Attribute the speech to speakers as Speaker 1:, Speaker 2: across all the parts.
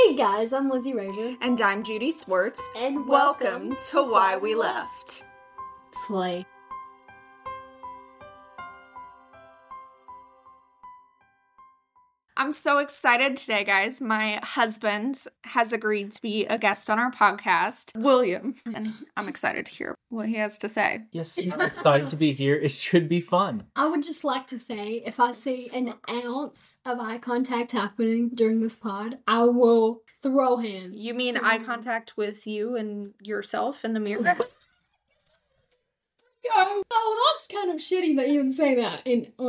Speaker 1: Hey guys, I'm Lizzie Raver.
Speaker 2: And I'm Judy Swartz.
Speaker 1: And
Speaker 2: welcome to Why We Left.
Speaker 1: Slay.
Speaker 2: I'm so excited today, guys. My husband has agreed to be a guest on our podcast, William. And I'm excited to hear what he has to say.
Speaker 3: Yes, I'm excited to be here. It should be fun.
Speaker 1: I would just like to say, if I see an ounce of eye contact happening during this pod, I will throw hands.
Speaker 2: You mean eye contact with you and yourself in the mirror?
Speaker 1: Oh, that's kind of shitty that you would say that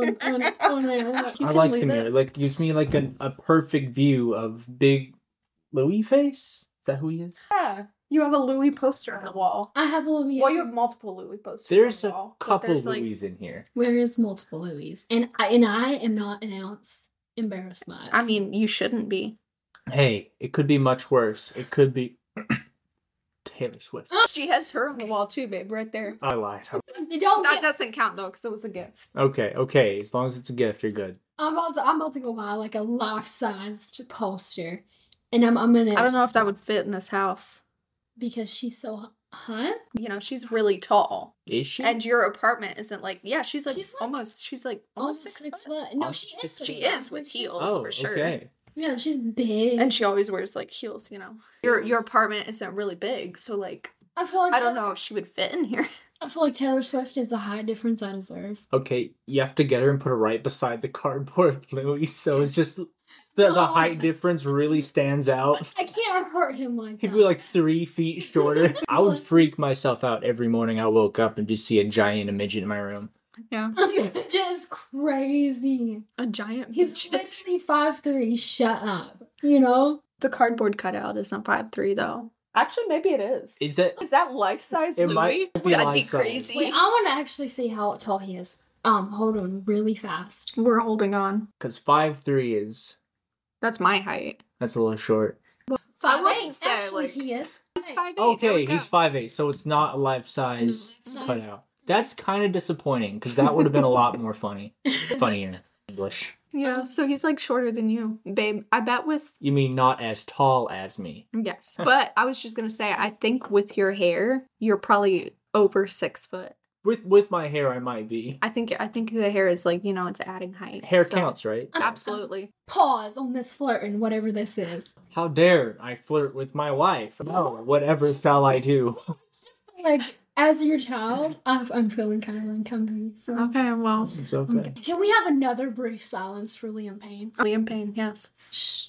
Speaker 1: on air.
Speaker 3: I like the mirror. Like, gives me like a perfect view of Big Louis face. Is that who he is?
Speaker 2: Yeah. You have a Louis poster on the wall.
Speaker 1: I have a Louis.
Speaker 2: Well, you have multiple Louis posters
Speaker 3: There's
Speaker 2: on the wall.
Speaker 3: a couple Louis in here.
Speaker 1: There is multiple Louis. And I am not an ounce embarrassed by it.
Speaker 2: I mean, you shouldn't be.
Speaker 3: Hey, it could be much worse. It could be Taylor Swift.
Speaker 2: She has her on the wall too, babe, right there.
Speaker 3: I lied.
Speaker 2: That doesn't count though, because it was a gift.
Speaker 3: Okay. As long as it's a gift, you're good.
Speaker 1: I'm about to go buy like a life-sized poster, and I'm gonna.
Speaker 2: I don't know if that would fit in this house
Speaker 1: because she's so hot.
Speaker 2: You know, she's really tall.
Speaker 3: Is she?
Speaker 2: And your apartment isn't like she's like almost 6 foot.
Speaker 1: No, she is.
Speaker 2: She is with heels for sure.
Speaker 3: Okay.
Speaker 1: Yeah, she's big.
Speaker 2: And she always wears like heels, you know. Your apartment isn't really big, so like
Speaker 1: I feel like
Speaker 2: I don't know if she would fit in here.
Speaker 1: I feel like Taylor Swift is the height difference I deserve.
Speaker 3: Okay, you have to get her and put her right beside the cardboard Louis, so it's just the height difference really stands out.
Speaker 1: I can't hurt him like that.
Speaker 3: He'd be like 3 feet shorter. I would freak myself out every morning I woke up and just see a giant midget in my room.
Speaker 2: Yeah.
Speaker 1: Just crazy.
Speaker 2: A giant
Speaker 1: He's literally 5'3". Shut up. You know?
Speaker 2: The cardboard cutout isn't 5'3" though. Actually, maybe it is.
Speaker 3: Is that
Speaker 2: life-size
Speaker 3: It
Speaker 2: Louis?
Speaker 3: might be
Speaker 2: That'd be
Speaker 3: life-size.
Speaker 2: crazy.
Speaker 1: Wait, I want to actually see how tall he is. Hold on really fast.
Speaker 2: We're holding on.
Speaker 3: Because 5'3" is...
Speaker 2: That's my height.
Speaker 3: That's a little short.
Speaker 1: 5'8".
Speaker 2: say,
Speaker 1: Actually,
Speaker 2: like-
Speaker 1: he is.
Speaker 2: He's 5'8".
Speaker 3: Okay, he's 5'8", so it's not a life-size cutout. That's kind of disappointing, because that would have been a lot more funnier. English.
Speaker 2: Yeah, so he's like shorter than you, babe. I bet with...
Speaker 3: You mean not as tall as me?
Speaker 2: Yes. But I was just going to say, I think with your hair, you're probably over 6 foot.
Speaker 3: With my hair, I might be.
Speaker 2: I think the hair is like, it's adding height.
Speaker 3: Hair
Speaker 2: So-
Speaker 3: counts, right?
Speaker 2: Absolutely.
Speaker 1: Pause on this flirting, whatever this is.
Speaker 3: How dare I flirt with my wife? No, whatever shall I do?
Speaker 1: Like, as your child, I'm feeling kind of uncomfy. So.
Speaker 2: Okay, well.
Speaker 3: It's okay.
Speaker 1: Can we have another brief silence for Liam Payne?
Speaker 2: Liam Payne, yes.
Speaker 1: Shh.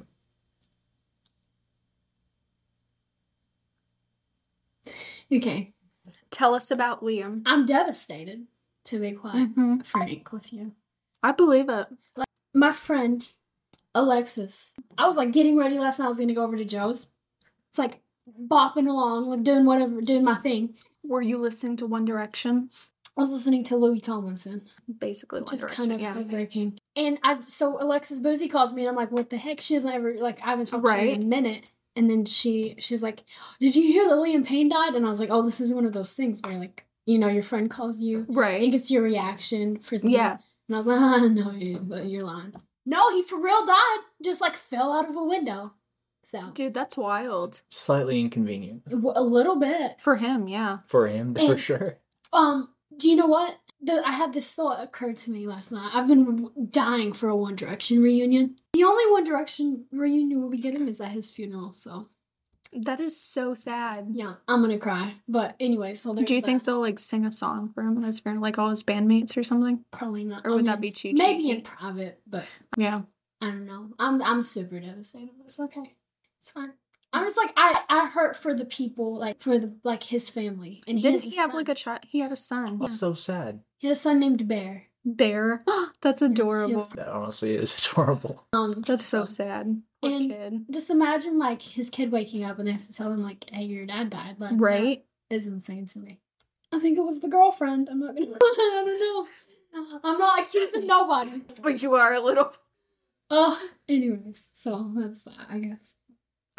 Speaker 1: Okay.
Speaker 2: Tell us about Liam.
Speaker 1: I'm devastated, to be quite frank with you.
Speaker 2: I believe it.
Speaker 1: My friend, Alexis, I was like getting ready last night. I was going to go over to Joe's. It's like bopping along, like doing my thing.
Speaker 2: Were you listening to One Direction?
Speaker 1: I was listening to Louis Tomlinson.
Speaker 2: Basically, One
Speaker 1: Just
Speaker 2: Direction.
Speaker 1: kind of heartbreaking. And so Alexis Boozy calls me and I'm like, what the heck? She doesn't ever, like, I haven't talked to her in a minute. And then she's like, did you hear that Liam Payne died? And I was like, oh, this is one of those things where, like, your friend calls you.
Speaker 2: Right.
Speaker 1: And gets your reaction for something.
Speaker 2: Yeah.
Speaker 1: And I was like, no, you're lying. No, he for real died. Just, like, fell out of a window. So.
Speaker 2: Dude, that's wild.
Speaker 3: Slightly inconvenient.
Speaker 1: A little bit.
Speaker 2: For him, yeah.
Speaker 3: For him, for sure.
Speaker 1: Do you know what? I had this thought occur to me last night. I've been dying for a One Direction reunion. The only One Direction reunion we'll be getting is at his funeral, so.
Speaker 2: That is so sad.
Speaker 1: Yeah, I'm gonna cry. But anyway, so there's
Speaker 2: Do you
Speaker 1: that.
Speaker 2: think they'll, like, sing a song for him at his funeral, like all his bandmates or something?
Speaker 1: Probably not.
Speaker 2: Or would that be too
Speaker 1: maybe
Speaker 2: cheesy?
Speaker 1: in private, but
Speaker 2: Yeah.
Speaker 1: I don't know. I'm super devastated. It's okay. It's fine. I'm just like I hurt for the people, like for the his family. And
Speaker 2: Didn't he have like a child? He had a son.
Speaker 3: That's so sad.
Speaker 1: He had a son named Bear.
Speaker 2: Bear. That's adorable.
Speaker 1: Yes.
Speaker 3: That honestly is adorable.
Speaker 2: That's so sad. Poor
Speaker 1: and
Speaker 2: kid.
Speaker 1: just imagine like his kid waking up and they have to tell him like, hey, your dad died. Like,
Speaker 2: Right?
Speaker 1: that is insane to me. I think it was the girlfriend. I'm not gonna I don't know. I'm not accusing nobody.
Speaker 2: But you are a little...
Speaker 1: Anyways, so that's that, I guess.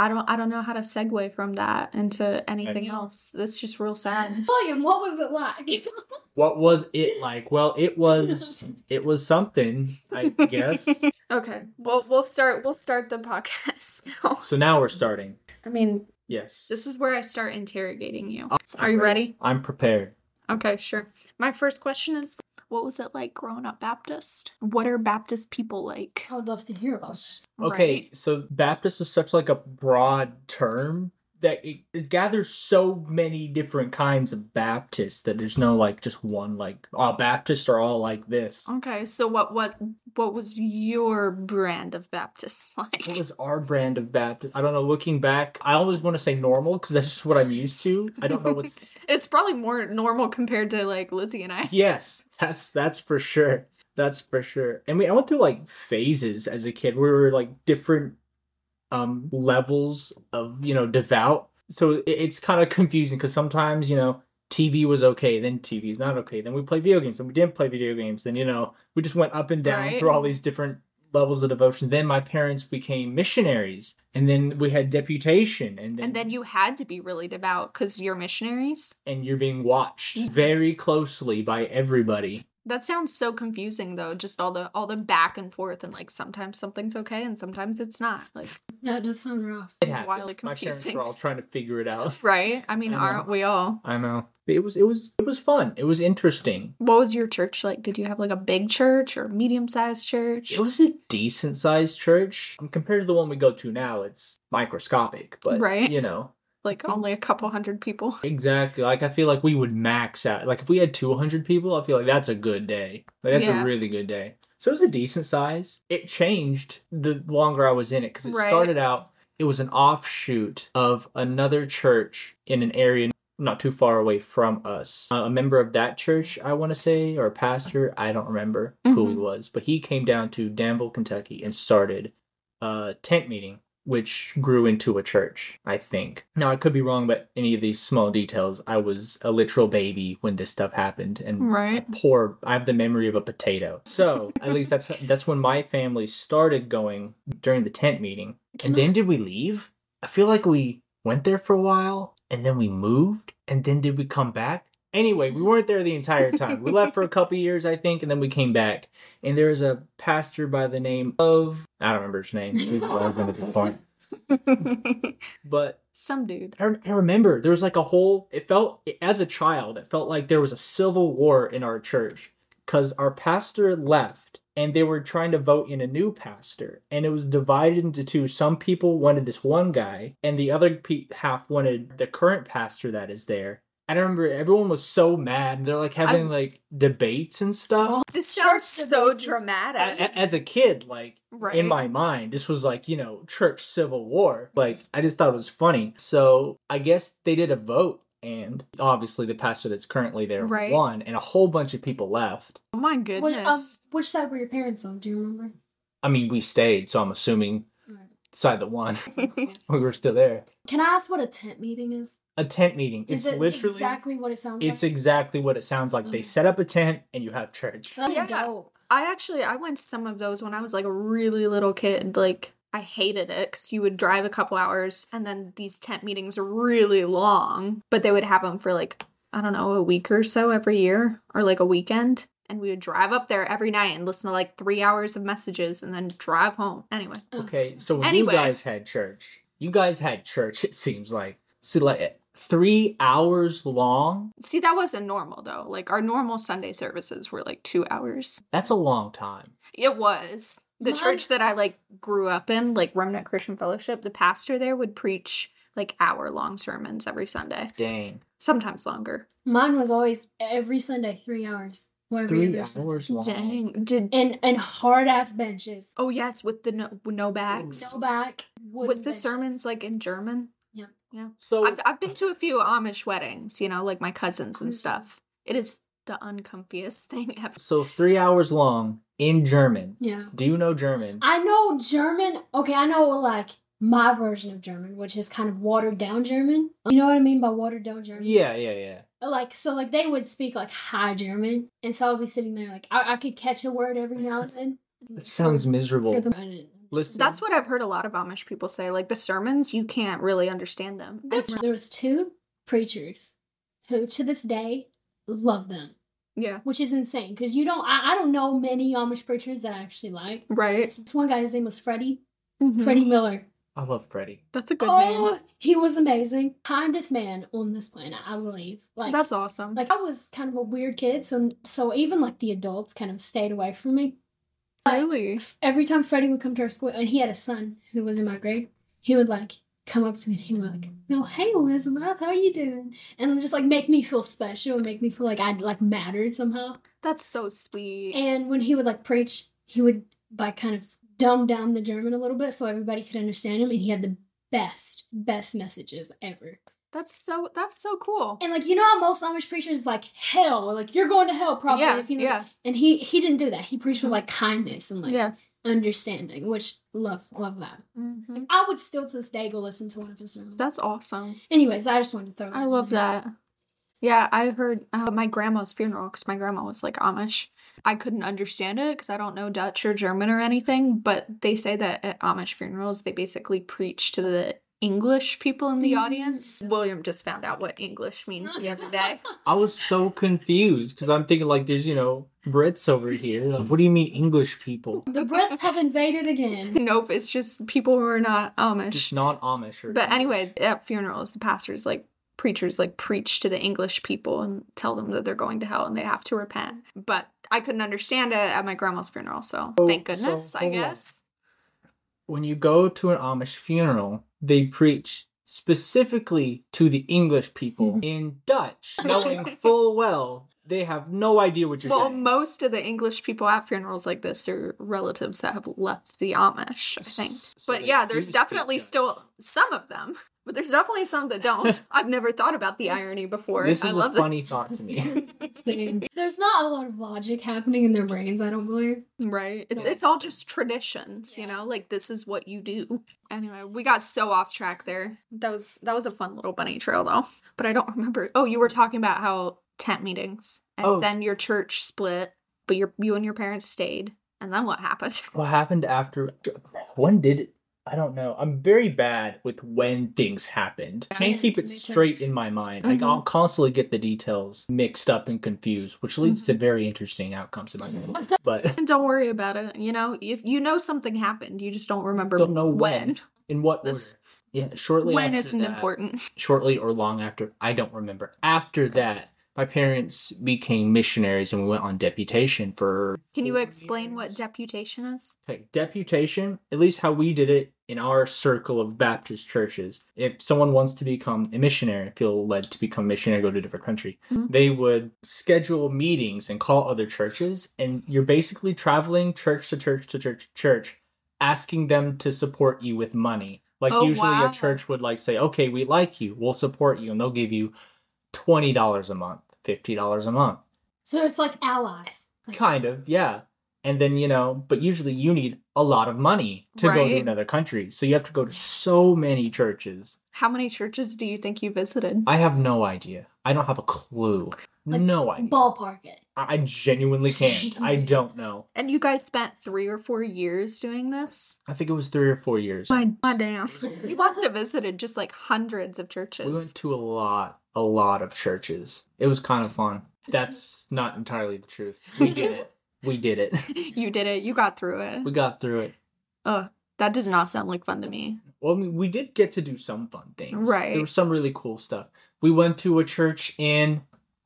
Speaker 2: I don't know how to segue from that into anything else. That's just real sad.
Speaker 1: William, what was it like?
Speaker 3: What was it like? Well, it was something, I guess.
Speaker 2: Okay. Well, we'll start the podcast now.
Speaker 3: So now we're starting.
Speaker 2: I mean,
Speaker 3: yes.
Speaker 2: This is where I start interrogating you. Are you ready?
Speaker 3: I'm prepared.
Speaker 2: Okay, sure. My first question is, what was it like growing up Baptist? What are Baptist people like?
Speaker 1: I would love to hear about it.
Speaker 3: Okay,
Speaker 2: Right?
Speaker 3: so Baptist is such like a broad term that it gathers so many different kinds of Baptists that there's no like just one like all Baptists are all like this.
Speaker 2: Okay, so what was your brand of Baptist like?
Speaker 3: What was our brand of Baptist? I don't know. Looking back, I always want to say normal because that's just what I'm used to. I don't know what's.
Speaker 2: It's probably more normal compared to like Lizzie and I.
Speaker 3: Yes, that's for sure. That's for sure. And I went through like phases as a kid where we were like different levels of devout. So it's kind of confusing because sometimes TV was okay, then TV is not okay, then we play video games, then we didn't play video games, then we just went up and down through all these different levels of devotion. Then my parents became missionaries, and then we had deputation, and
Speaker 2: then you had to be really devout because you're missionaries,
Speaker 3: and you're being watched very closely by everybody.
Speaker 2: That sounds so confusing, though. Just all the back and forth, and like sometimes something's okay and sometimes it's not. Like
Speaker 1: that does sound rough.
Speaker 2: It's wildly confusing.
Speaker 3: My parents were all trying to figure it out,
Speaker 2: right? I mean, aren't we all?
Speaker 3: I know. It was fun. It was interesting.
Speaker 2: What was your church like? Did you have like a big church or medium-sized church?
Speaker 3: It was a decent-sized church. Compared to the one we go to now, it's microscopic, but
Speaker 2: right.
Speaker 3: Like
Speaker 2: only a couple hundred people.
Speaker 3: Exactly. Like I feel like we would max out. Like if we had 200 people, I feel like that's a good day. Like that's a really good day. So it was a decent size. It changed the longer I was in it because it started out, it was an offshoot of another church in an area not too far away from us. A member of that church, I want to say, or a pastor, I don't remember who he was, but he came down to Danville, Kentucky and started a tent meeting, which grew into a church, I think. Now, I could be wrong about any of these small details. I was a literal baby when this stuff happened, and I have the memory of a potato. So, at least that's when my family started going during the tent meeting. And then did we leave? I feel like we went there for a while, and then we moved, and then did we come back? Anyway, we weren't there the entire time. We left for a couple years, I think, and then we came back. And there was a pastor by the name of... I don't remember his name. But
Speaker 2: some dude.
Speaker 3: I remember there was like a whole... As a child, it felt like there was a civil war in our church. Because our pastor left, and they were trying to vote in a new pastor. And it was divided into two. Some people wanted this one guy, and the other half wanted the current pastor that is there. I remember everyone was so mad. And they're like having like debates and stuff.
Speaker 2: Oh, this sounds so dramatic.
Speaker 3: As a kid, like in my mind, this was like, church civil war. Like I just thought it was funny. So I guess they did a vote, and obviously the pastor that's currently there won, and a whole bunch of people left.
Speaker 2: Oh my goodness.
Speaker 1: Which side were your parents on? Do you remember?
Speaker 3: I mean, we stayed, so I'm assuming side that won. We were still there.
Speaker 1: Can I ask what a tent meeting is?
Speaker 3: A tent meeting.
Speaker 1: Is it literally exactly what it sounds like?
Speaker 3: It's exactly what it sounds like. They set up a tent and you have church.
Speaker 1: Dope.
Speaker 2: I went to some of those when I was like a really little kid. Like I hated it because you would drive a couple hours and then these tent meetings are really long, but they would have them for like, I don't know, a week or so every year or like a weekend. And we would drive up there every night and listen to like 3 hours of messages and then drive home. Anyway.
Speaker 3: Okay, so when you guys had church, it seems like. So like 3 hours long?
Speaker 2: See, that wasn't normal though. Like our normal Sunday services were like 2 hours.
Speaker 3: That's a long time.
Speaker 2: It was. The church that I like grew up in, like Remnant Christian Fellowship, the pastor there would preach like hour-long sermons every Sunday.
Speaker 3: Dang.
Speaker 2: Sometimes longer.
Speaker 1: Mine was always every Sunday, 3 hours.
Speaker 3: 3 hours long.
Speaker 2: Dang.
Speaker 1: And hard ass benches.
Speaker 2: Oh yes, with the no backs.
Speaker 1: No back.
Speaker 2: Was the sermons like in German? Yeah.
Speaker 3: So
Speaker 2: I've been to a few Amish weddings, like my cousins and stuff. It is the uncomfiest thing ever.
Speaker 3: So 3 hours long in German.
Speaker 1: Yeah.
Speaker 3: Do you know German?
Speaker 1: I know German. Okay, I know like my version of German, which is kind of watered down German. You know what I mean by watered down German?
Speaker 3: Yeah.
Speaker 1: Like, so like they would speak like high German. And so I would be sitting there like, I could catch a word every now and then.
Speaker 3: That sounds miserable. listens.
Speaker 2: That's what I've heard a lot of Amish people say. Like, the sermons, you can't really understand them.
Speaker 1: There was 2 preachers who, to this day, love them.
Speaker 2: Yeah.
Speaker 1: Which is insane, because I don't know many Amish preachers that I actually like.
Speaker 2: Right.
Speaker 1: This one guy, his name was Freddie.
Speaker 2: Mm-hmm.
Speaker 1: Freddie Miller.
Speaker 3: I love Freddie.
Speaker 2: That's a good name.
Speaker 1: He was amazing. Kindest man on this planet, I believe. Like,
Speaker 2: that's awesome.
Speaker 1: Like, I was kind of a weird kid, so even, like, the adults kind of stayed away from me.
Speaker 2: Really?
Speaker 1: Every time Freddie would come to our school, and he had a son who was in my grade, he would, like, come up to me and he would, like, oh, hey, Elizabeth, how are you doing? And just, like, make me feel special and make me feel like I'd, like, mattered somehow.
Speaker 2: That's so sweet.
Speaker 1: And when he would, like, preach, he would, like, kind of dumb down the German a little bit so everybody could understand him, and he had the best messages ever.
Speaker 2: That's so cool.
Speaker 1: And, like, you know how most Amish preachers, like, hell, or, like, you're going to hell probably.
Speaker 2: Yeah,
Speaker 1: if you know.
Speaker 2: yeah.
Speaker 1: And he didn't do that. He preached with, like, kindness and, like, understanding, which love that.
Speaker 2: Mm-hmm.
Speaker 1: Like, I would still to this day go listen to one of his sermons.
Speaker 2: That's awesome.
Speaker 1: Anyways, I just wanted to throw that
Speaker 2: I love that. Yeah, I heard my grandma's funeral, because my grandma was, like, Amish. I couldn't understand it because I don't know Dutch or German or anything, but they say that at Amish funerals, they basically preach to the English people in the audience. William just found out what English means the other day.
Speaker 3: I was so confused because I'm thinking, like, there's, Brits over here. Like, what do you mean English people?
Speaker 1: The Brits have invaded again.
Speaker 2: Nope, it's just people who are not Amish.
Speaker 3: Just not Amish.
Speaker 2: But anyway, at funerals, the pastors, like, preachers, like, preach to the English people and tell them that they're going to hell and they have to repent. But I couldn't understand it at my grandma's funeral, so thank goodness, I guess.
Speaker 3: When you go to an Amish funeral, they preach specifically to the English people in Dutch, knowing full well they have no idea what you're saying.
Speaker 2: Well, most of the English people at funerals like this are relatives that have left the Amish, I think.
Speaker 3: So
Speaker 2: but yeah, there's definitely still some of them. But there's definitely some that don't. I've never thought about the irony before.
Speaker 3: This is a funny thought to me.
Speaker 1: There's not a lot of logic happening in their brains, I don't believe.
Speaker 2: Right. It's all just traditions, like, this is what you do. Anyway, we got so off track there. That was a fun little bunny trail, though. But I don't remember. Oh, you were talking about how tent meetings. And then your church split, but you and your parents stayed. And then what happened?
Speaker 3: What happened after? When did it? I don't know. I'm very bad with when things happened. I can't keep it straight in my mind. Like, I'll constantly get the details mixed up and confused, which leads to very interesting outcomes in my mind. But
Speaker 2: don't worry about it. If you know something happened, you just don't remember when.
Speaker 3: In what order. Yeah, shortly
Speaker 2: when
Speaker 3: after
Speaker 2: isn't
Speaker 3: that,
Speaker 2: important.
Speaker 3: Shortly or long after, I don't remember. After that, my parents became missionaries and we went on deputation for...
Speaker 2: Can you explain what deputation is?
Speaker 3: Okay, deputation, at least how we did it in our circle of Baptist churches. If someone wants to become a missionary, feel led to become a missionary, go to a different country, they would schedule meetings and call other churches, and you're basically traveling church to church to church to church, asking them to support you with money. Like, usually a church would, like, say, okay, we like you, we'll support you, and they'll give you $20 a month, $50 a month.
Speaker 1: So it's like allies.
Speaker 3: Kind of, yeah. And then, but usually you need a lot of money to go to another country. So you have to go to so many churches.
Speaker 2: How many churches do you think you visited?
Speaker 3: I have no idea. I don't have a clue. Like, no idea.
Speaker 1: Ballpark it.
Speaker 3: I genuinely can't. I don't know.
Speaker 2: And you guys spent 3 or 4 years doing this?
Speaker 3: I think it was 3 or 4 years.
Speaker 2: My damn. You must have visited just, like, hundreds of churches.
Speaker 3: We went to a lot of churches. It was kind of fun. That's not entirely the truth. We did it. We did it.
Speaker 2: You did it. You got through it.
Speaker 3: We got through it.
Speaker 2: Oh, that does not sound like fun to me.
Speaker 3: Well, I mean, we did get to do some fun things.
Speaker 2: Right.
Speaker 3: There was some really cool stuff. We went to a church in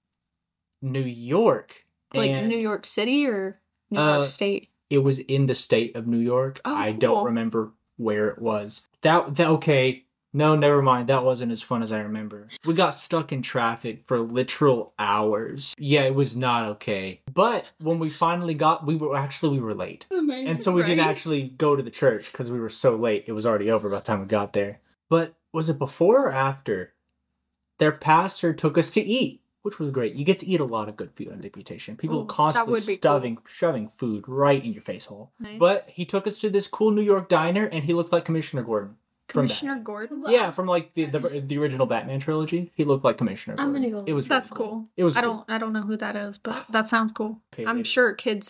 Speaker 3: New York.
Speaker 2: Like New York City or New York State?
Speaker 3: It was in the state of New York.
Speaker 2: Oh,
Speaker 3: I
Speaker 2: cool.
Speaker 3: don't remember where it was. That okay. No, never mind. That wasn't as fun as I remember. We got stuck in traffic for literal hours. Yeah, it was not okay. But when we finally we were late.
Speaker 1: Amazing,
Speaker 3: and so we didn't actually go to the church because we were so late. It was already over by the time we got there. But was it before or after? Their pastor took us to eat, which was great. You get to eat a lot of good food on deputation. People constantly shoving food right in your face hole. Nice. But he took us to this cool New York diner and he looked like Commissioner Gordon.
Speaker 2: Commissioner Gordon?
Speaker 3: Yeah, from like the original Batman trilogy. He looked like Commissioner Gordon.
Speaker 1: I'm gonna go.
Speaker 3: It was
Speaker 2: That's
Speaker 3: really
Speaker 2: cool.
Speaker 3: It was
Speaker 2: I don't know who that is, but that sounds cool.
Speaker 3: Okay,
Speaker 2: I'm sure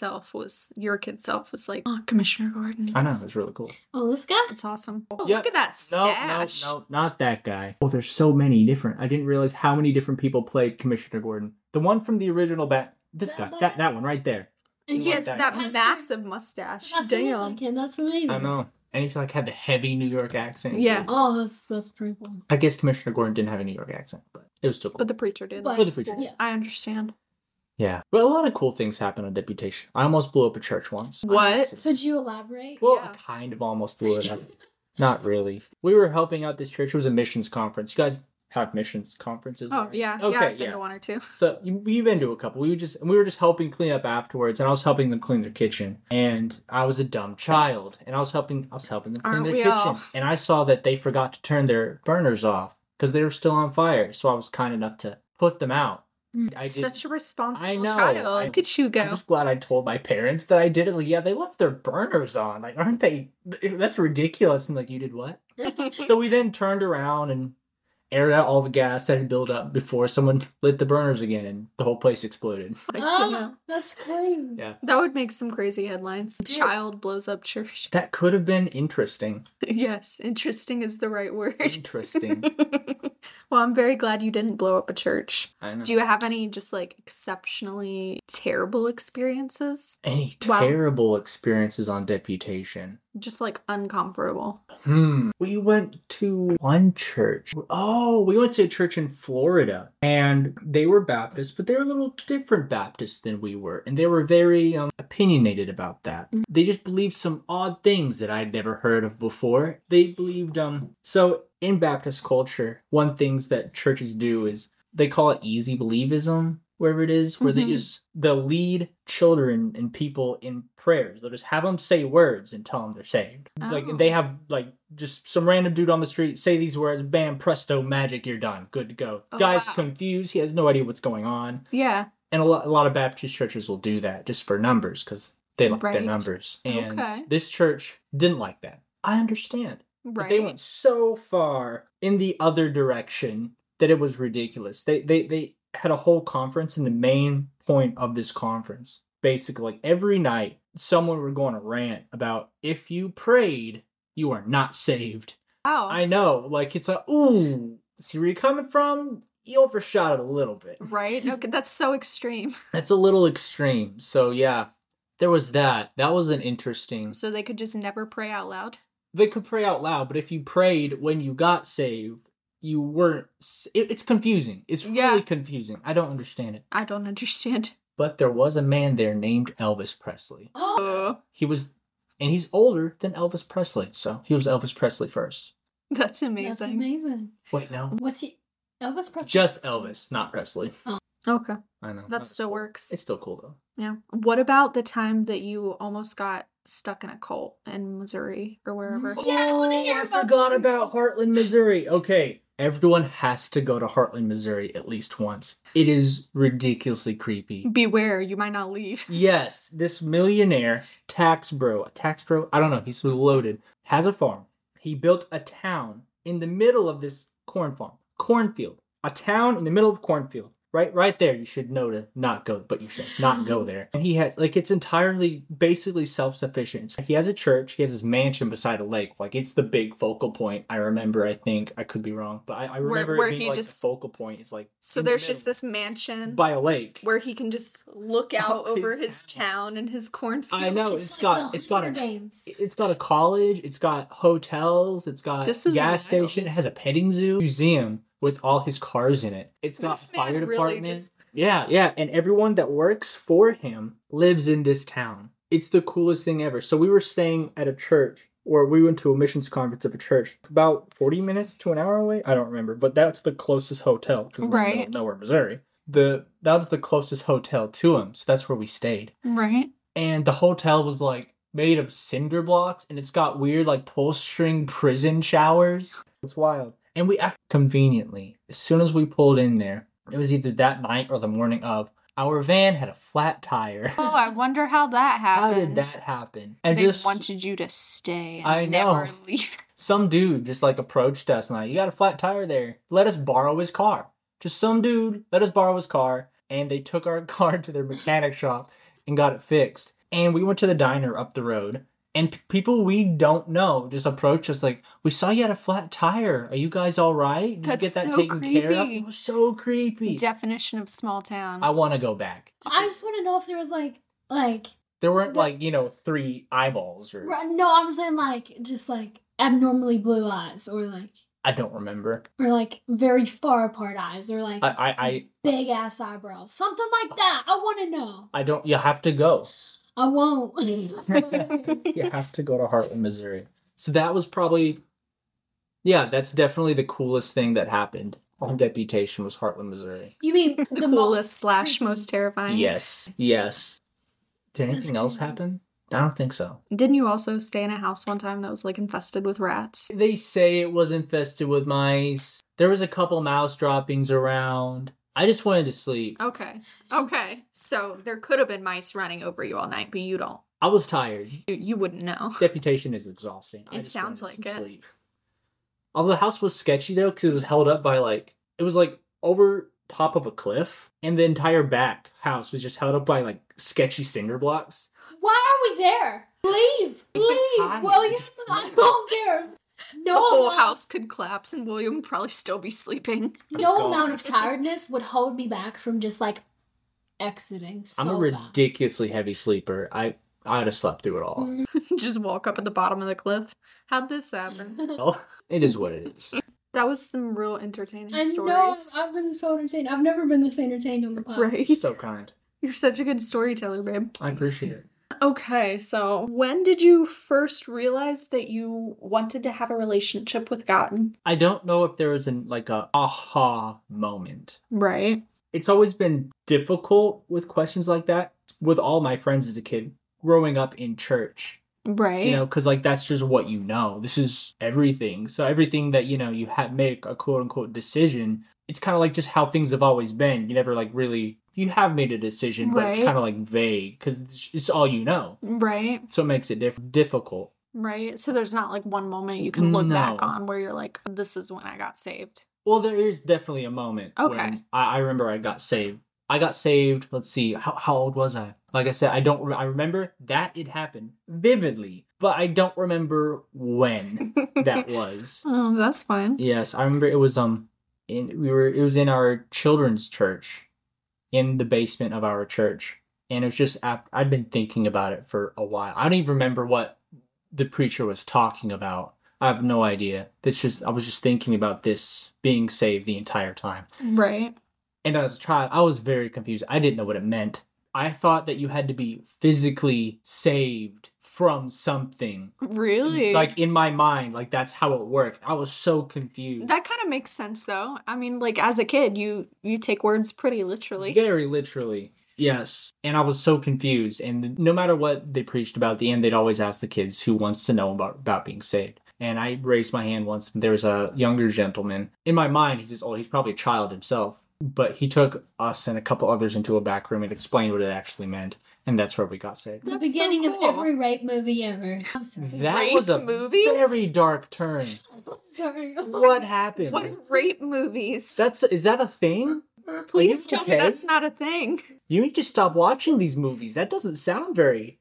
Speaker 2: your kid self was like, oh, Commissioner Gordon.
Speaker 3: I know, it was really cool.
Speaker 1: Oh, this guy?
Speaker 2: It's awesome. Oh,
Speaker 3: Yep.
Speaker 2: look at that stash.
Speaker 3: No, not that guy. Oh, there's so many different. I didn't realize how many different people played Commissioner Gordon. The one from the original this guy. That one right there.
Speaker 1: And
Speaker 2: He has that
Speaker 1: Pastor-
Speaker 2: massive mustache.
Speaker 1: Damn. That's amazing.
Speaker 3: I know. And he's like had the heavy New York accent.
Speaker 2: Yeah.
Speaker 1: Oh, that's pretty cool.
Speaker 3: I guess Commissioner Gordon didn't have a New York accent, but it was still cool.
Speaker 2: But the preacher did.
Speaker 1: But
Speaker 3: the preacher did.
Speaker 1: yeah.
Speaker 2: I understand.
Speaker 3: Yeah. But a lot of cool things happen on Deputation. I almost blew up a church once.
Speaker 2: What?
Speaker 1: Could you elaborate?
Speaker 3: Well,
Speaker 2: Yeah.
Speaker 3: I kind of almost blew it up. Not really. We were helping out this church. It was a missions conference. You guys have missions conferences?
Speaker 2: Oh,
Speaker 3: right?
Speaker 2: yeah.
Speaker 3: Okay,
Speaker 2: I've been to one or two.
Speaker 3: So we've been to a couple. We were just helping clean up afterwards, and I was helping them clean their kitchen. And I was a dumb child, and I was helping them clean
Speaker 2: Aren't
Speaker 3: their
Speaker 2: we
Speaker 3: kitchen.
Speaker 2: all?
Speaker 3: And I saw that they forgot to turn their burners off because they were still on fire. So I was kind enough to put them out.
Speaker 2: Such a responsible
Speaker 3: I know.
Speaker 2: child. Look at you
Speaker 3: I'm
Speaker 2: go.
Speaker 3: just glad I told my parents that I did. It's like, yeah, they left their burners on. Like, aren't they? That's ridiculous. And like, you did what? So we then turned around and aired out all the gas that had built up before someone lit the burners again, and the whole place exploded.
Speaker 1: Oh, that's crazy.
Speaker 3: Yeah,
Speaker 2: That would make some crazy headlines. Child blows up church.
Speaker 3: that could have been interesting.
Speaker 2: Yes, interesting is the right word.
Speaker 3: Interesting.
Speaker 2: Well, I'm very glad you didn't blow up a church.
Speaker 3: I know.
Speaker 2: Do you have any just like exceptionally terrible experiences?
Speaker 3: Any
Speaker 2: Wow.
Speaker 3: terrible experiences on Deputation?
Speaker 2: Just like uncomfortable.
Speaker 3: We went to one church. Oh, we went to a church in Florida, and they were Baptist, but they were a little different Baptist than we were, and they were very opinionated about that. They just believed some odd things that I'd never heard of before. They believed so in Baptist culture, one things that churches do is they call it easy believism, wherever it is, where they'll lead children and people in prayers. They'll just have them say words and tell them they're saved. Like they have like just some random dude on the street say these words, bam, presto, magic, you're done, good to go. Guy's confused, he has no idea what's going on.
Speaker 2: Yeah.
Speaker 3: And a lot of Baptist churches will do that just for numbers because they like their numbers. And this church didn't like that. I understand. But they went so far in the other direction that it was ridiculous. They had a whole conference, and the main point of this conference, basically, like every night, someone would go on a rant about if you prayed, you are not saved.
Speaker 2: Wow.
Speaker 3: I know, like it's like, ooh, see where you're coming from? You overshot it a little bit.
Speaker 2: Right? Okay, that's so extreme.
Speaker 3: That's a little extreme. So yeah, there was that. That was an interesting.
Speaker 2: So they could just never pray out loud?
Speaker 3: They could pray out loud, but if you prayed when you got saved, you weren't. It's confusing. It's really confusing. I don't understand it.
Speaker 2: I don't understand.
Speaker 3: But there was a man there named Elvis Presley.
Speaker 2: Oh.
Speaker 3: He's older than Elvis Presley, so he was Elvis Presley first.
Speaker 2: That's amazing.
Speaker 1: That's amazing.
Speaker 3: Wait, no.
Speaker 1: Was he Elvis Presley?
Speaker 3: Just Elvis, not Presley.
Speaker 1: Oh.
Speaker 2: Okay.
Speaker 3: I know.
Speaker 2: That still works.
Speaker 3: It's still cool, though.
Speaker 2: Yeah. What about the time that you almost got stuck in a cult in Missouri or wherever?
Speaker 1: Yeah, I want to hear
Speaker 3: I
Speaker 1: about
Speaker 3: forgot
Speaker 1: this.
Speaker 3: about Heartland, Missouri. Okay. Everyone has to go to Heartland, Missouri at least once. It is ridiculously creepy.
Speaker 2: Beware, you might not leave.
Speaker 3: Yes, this millionaire, tax bro, I don't know, he's loaded, has a farm. He built a town in the middle of this cornfield. A town in the middle of cornfield. Right there, you should know to not go, but you should not go there. And he has, like, it's entirely, basically self-sufficient. He has a church, he has his mansion beside a lake. Like, it's the big focal point, I remember, I think. I could be wrong, but I remember
Speaker 2: where
Speaker 3: it being,
Speaker 2: he
Speaker 3: like,
Speaker 2: just-
Speaker 3: the focal point. It's like...
Speaker 2: So there's just this mansion
Speaker 3: by a lake.
Speaker 2: where he can just look out over
Speaker 3: his
Speaker 2: his town and his cornfield.
Speaker 3: I know,
Speaker 1: It's like
Speaker 3: it's got
Speaker 1: the
Speaker 3: a college, it's got hotels, it's got
Speaker 2: This is
Speaker 3: gas
Speaker 2: wild.
Speaker 3: station, it has a petting zoo, museum with all his cars in it. It's got
Speaker 2: This
Speaker 3: a fire
Speaker 2: man really
Speaker 3: department.
Speaker 2: just-
Speaker 3: Yeah, and everyone that works for him lives in this town. It's the coolest thing ever. So we were staying at a church, or we went to a missions conference of a church, about 40 minutes to an hour away. I don't remember, but that's the closest hotel. 'Cause we're in the middle
Speaker 2: Right.
Speaker 3: of nowhere, Missouri. That was the closest hotel to him, so that's where we stayed.
Speaker 2: Right.
Speaker 3: And the hotel was like made of cinder blocks, and it's got weird like pull string prison showers. It's wild. And we conveniently, as soon as we pulled in there, it was either that night or the morning of, Our van had a flat tire.
Speaker 2: Oh, I wonder how that happened.
Speaker 3: How did that happen? And
Speaker 2: they wanted you to stay and never leave.
Speaker 3: Some dude just like approached us and like, you got a flat tire there. Let us borrow his car. Just some dude let us borrow his car. And they took our car to their mechanic shop and got it fixed. And we went to the diner up the road. And people we don't know just approach us like, we saw you had a flat tire. Are you guys all right? Did you get that taken care of? It was so creepy.
Speaker 2: Definition of small town.
Speaker 3: I want to go back.
Speaker 1: I just want to know if there was like...
Speaker 3: There weren't 3 eyeballs or...
Speaker 1: No, I'm saying just abnormally blue eyes or
Speaker 3: I don't remember.
Speaker 1: Or very far apart eyes or
Speaker 3: I
Speaker 1: big ass eyebrows. Something like that. I want to know.
Speaker 3: I don't... You have to go.
Speaker 1: I won't.
Speaker 3: You have to go to Heartland, Missouri. So that was probably... Yeah, that's definitely the coolest thing that happened on Deputation was Heartland, Missouri.
Speaker 1: You mean
Speaker 2: the coolest / most terrifying?
Speaker 3: Yes. Did anything else happen? I don't think so.
Speaker 2: Didn't you also stay in a house one time that was infested with rats?
Speaker 3: They say it was infested with mice. There was a couple mouse droppings around. I just wanted to sleep.
Speaker 2: Okay. So there could have been mice running over you all night, but you don't.
Speaker 3: I was tired.
Speaker 2: You wouldn't know.
Speaker 3: Deputation is exhausting.
Speaker 2: It sounds like it.
Speaker 3: Sleep. Although the house was sketchy though, because it was held up by it was over top of a cliff, and the entire back house was just held up by sketchy cinder blocks.
Speaker 1: Why are we there? Leave, William. I don't care.
Speaker 2: No, the whole house could collapse and William would probably still be sleeping.
Speaker 1: No amount of tiredness would hold me back from just exiting.
Speaker 3: I'm a ridiculously heavy sleeper. I'd have slept through it all.
Speaker 2: Just walk up at the bottom of the cliff. How'd this happen?
Speaker 3: Well, it is what it is.
Speaker 2: That was some real entertaining stories.
Speaker 1: I know, I've been so entertained. I've never been this entertained on the podcast.
Speaker 2: Right.
Speaker 3: So kind.
Speaker 2: You're such a good storyteller, babe.
Speaker 3: I appreciate it.
Speaker 2: Okay, so when did you first realize that you wanted to have a relationship with God?
Speaker 3: I don't know if there was a aha moment.
Speaker 2: Right.
Speaker 3: It's always been difficult with questions like that with all my friends as a kid growing up in church.
Speaker 2: Right.
Speaker 3: Because that's just what you know. This is everything. So everything that, you have made a quote unquote decision, it's kind of just how things have always been. You never really, you have made a decision, but it's kind of vague because it's all you know.
Speaker 2: Right.
Speaker 3: So it makes it difficult.
Speaker 2: Right. So there's not one moment you can look back on where you're like, this is when I got saved.
Speaker 3: Well, there is definitely a moment.
Speaker 2: Okay.
Speaker 3: When I remember I got saved. Let's see, how old was I? Like I said, I remember that it happened vividly, but I don't remember when that was.
Speaker 2: Oh, that's fine.
Speaker 3: Yes, I remember it was it was in our children's church, in the basement of our church, and it was just I'd been thinking about it for a while. I don't even remember what the preacher was talking about. I have no idea. I was just thinking about this being saved the entire time.
Speaker 2: Right.
Speaker 3: And as a child, I was very confused. I didn't know what it meant. I thought that you had to be physically saved from something.
Speaker 2: Really?
Speaker 3: In my mind, that's how it worked. I was so confused.
Speaker 2: That kind of makes sense, though. I mean, as a kid, you take words pretty literally.
Speaker 3: Very literally. Yes. And I was so confused. And no matter what they preached about, at the end, they'd always ask the kids who wants to know about being saved. And I raised my hand once. There was a younger gentleman. In my mind, he's probably a child himself. But he took us and a couple others into a back room and explained what it actually meant. And that's where we got saved.
Speaker 1: The beginning of every rape movie ever. I'm sorry.
Speaker 3: That was a very dark turn.
Speaker 1: I'm sorry.
Speaker 3: What happened?
Speaker 2: What rape movies?
Speaker 3: Is that a thing?
Speaker 2: Please tell me that's not a thing.
Speaker 3: You need to stop watching these movies. That doesn't sound very...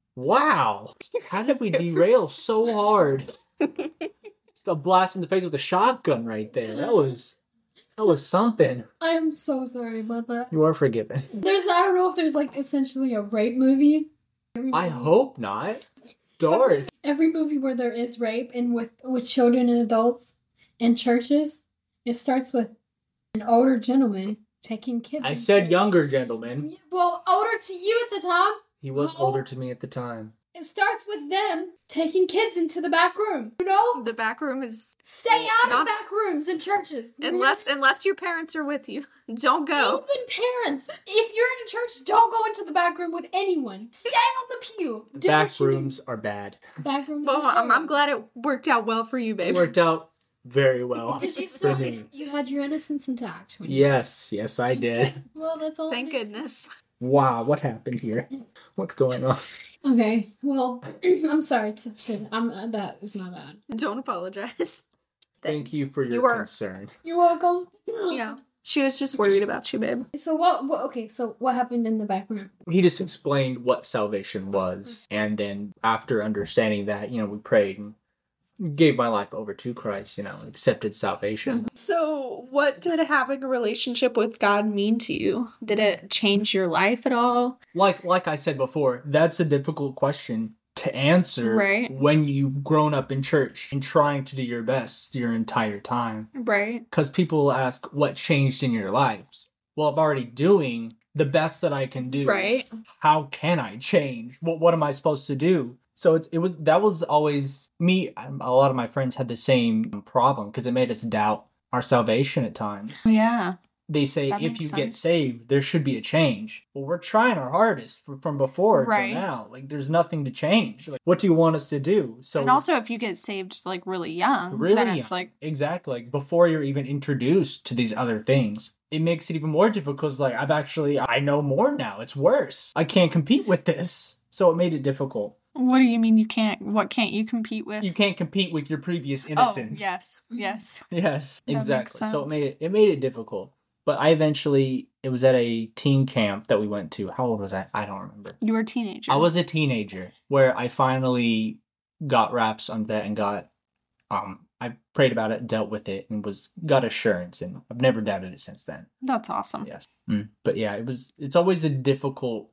Speaker 3: Wow. How did we derail so hard? Just a blast in the face with a shotgun right there. That was something.
Speaker 1: I am so sorry about that.
Speaker 3: You are forgiven.
Speaker 1: I don't know if there's essentially a rape movie.
Speaker 3: I hope not. Darn.
Speaker 1: Every movie where there is rape and with children and adults in churches, it starts with an older gentleman taking kids.
Speaker 3: I said younger gentleman.
Speaker 1: Well, older to you at the time.
Speaker 3: He was older to me at the time.
Speaker 1: It starts with them taking kids into the back room. You know?
Speaker 2: The back room is...
Speaker 1: Stay out of back rooms in churches.
Speaker 2: Unless your parents are with you. Don't go.
Speaker 1: Even parents. If you're in a church, don't go into the back room with anyone. Stay on the pew.
Speaker 3: Back rooms are bad.
Speaker 1: Back rooms
Speaker 2: are terrible. I'm glad it worked out well for you, babe.
Speaker 3: It worked out very well.
Speaker 1: Did you still? You had your innocence intact.
Speaker 3: Yes, I did.
Speaker 1: Well, that's all.
Speaker 2: Thank goodness.
Speaker 3: Wow, what happened here? What's going on?
Speaker 1: Okay, well, I'm sorry. That is my bad.
Speaker 2: Don't apologize.
Speaker 3: Thank you for your concern.
Speaker 1: You're welcome.
Speaker 2: Yeah. She was just worried about you, babe.
Speaker 1: So what happened in the back room?
Speaker 3: He just explained what salvation was. And then after understanding that, we prayed and gave my life over to Christ, accepted salvation.
Speaker 2: So what did having a relationship with God mean to you? Did it change your life at all?
Speaker 3: Like I said before, that's a difficult question to answer when you've grown up in church and trying to do your best your entire time.
Speaker 2: Right.
Speaker 3: Because people will ask, what changed in your lives? Well, I'm already doing the best that I can do.
Speaker 2: Right.
Speaker 3: How can I change? What am I supposed to do? So that was always me. A lot of my friends had the same problem because it made us doubt our salvation at times.
Speaker 2: Yeah.
Speaker 3: They say if you get saved, there should be a change. Well, we're trying our hardest from before to now. Like, there's nothing to change. Like, what do you want us to do? So,
Speaker 2: and also, if you get saved like really young, then it's like
Speaker 3: exactly like before you're even introduced to these other things, it makes it even more difficult. Because like I know more now. It's worse. I can't compete with this, so it made it difficult.
Speaker 2: What do you mean you can't? What can't you compete with?
Speaker 3: You can't compete with your previous innocence.
Speaker 2: Oh, yes.
Speaker 3: Yes, exactly. So it made it difficult. But it was at a teen camp that we went to. How old was I? I don't remember.
Speaker 2: You were a teenager.
Speaker 3: I was a teenager where I finally got wraps on that and got, I prayed about it, dealt with it, and got assurance, and I've never doubted it since then.
Speaker 2: That's awesome.
Speaker 3: Yes. But yeah, it's always a difficult,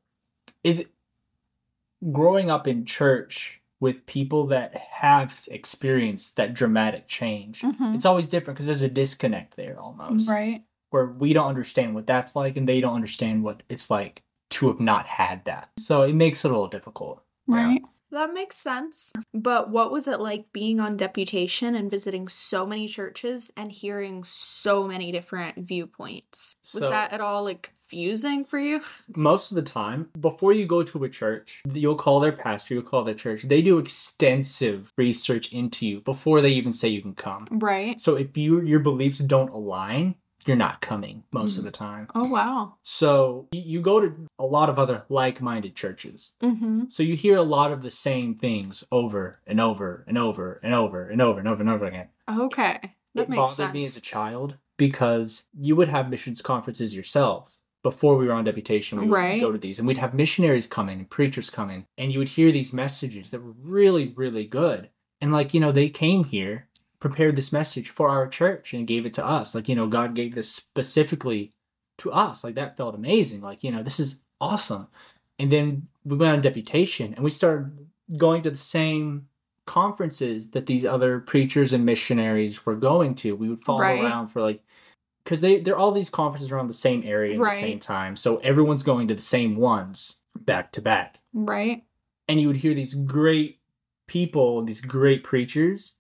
Speaker 3: growing up in church with people that have experienced that dramatic change. Mm-hmm. It's always different because there's a disconnect there almost.
Speaker 2: Right.
Speaker 3: Where we don't understand what that's like and they don't understand what it's like to have not had that. So it makes it a little difficult.
Speaker 2: Right. Yeah. That makes sense. But what was it like being on deputation and visiting so many churches and hearing so many different viewpoints? Was that at all like confusing for you?
Speaker 3: Most of the time, before you go to a church, you'll call their pastor, you'll call their church. They do extensive research into you before they even say you can come.
Speaker 2: Right.
Speaker 3: So if your beliefs don't align, you're not coming most of the time.
Speaker 2: Oh, wow.
Speaker 3: So you go to a lot of other like-minded churches. Mm-hmm. So you hear a lot of the same things over and over and over and over and over and over and over again.
Speaker 2: Okay. That makes sense.
Speaker 3: It bothered me as a child because you would have missions conferences yourselves. Before we were on deputation, we would go to these. And we'd have missionaries come in and preachers come in. And you would hear these messages that were really, really good. And they came here, prepared this message for our church and gave it to us. God gave this specifically to us. That felt amazing. This is awesome. And then we went on deputation and we started going to the same conferences that these other preachers and missionaries were going to. We would follow around for because they're all these conferences around the same area at the same time. So everyone's going to the same ones back to back.
Speaker 2: Right.
Speaker 3: And you would hear these great people, these great preachers,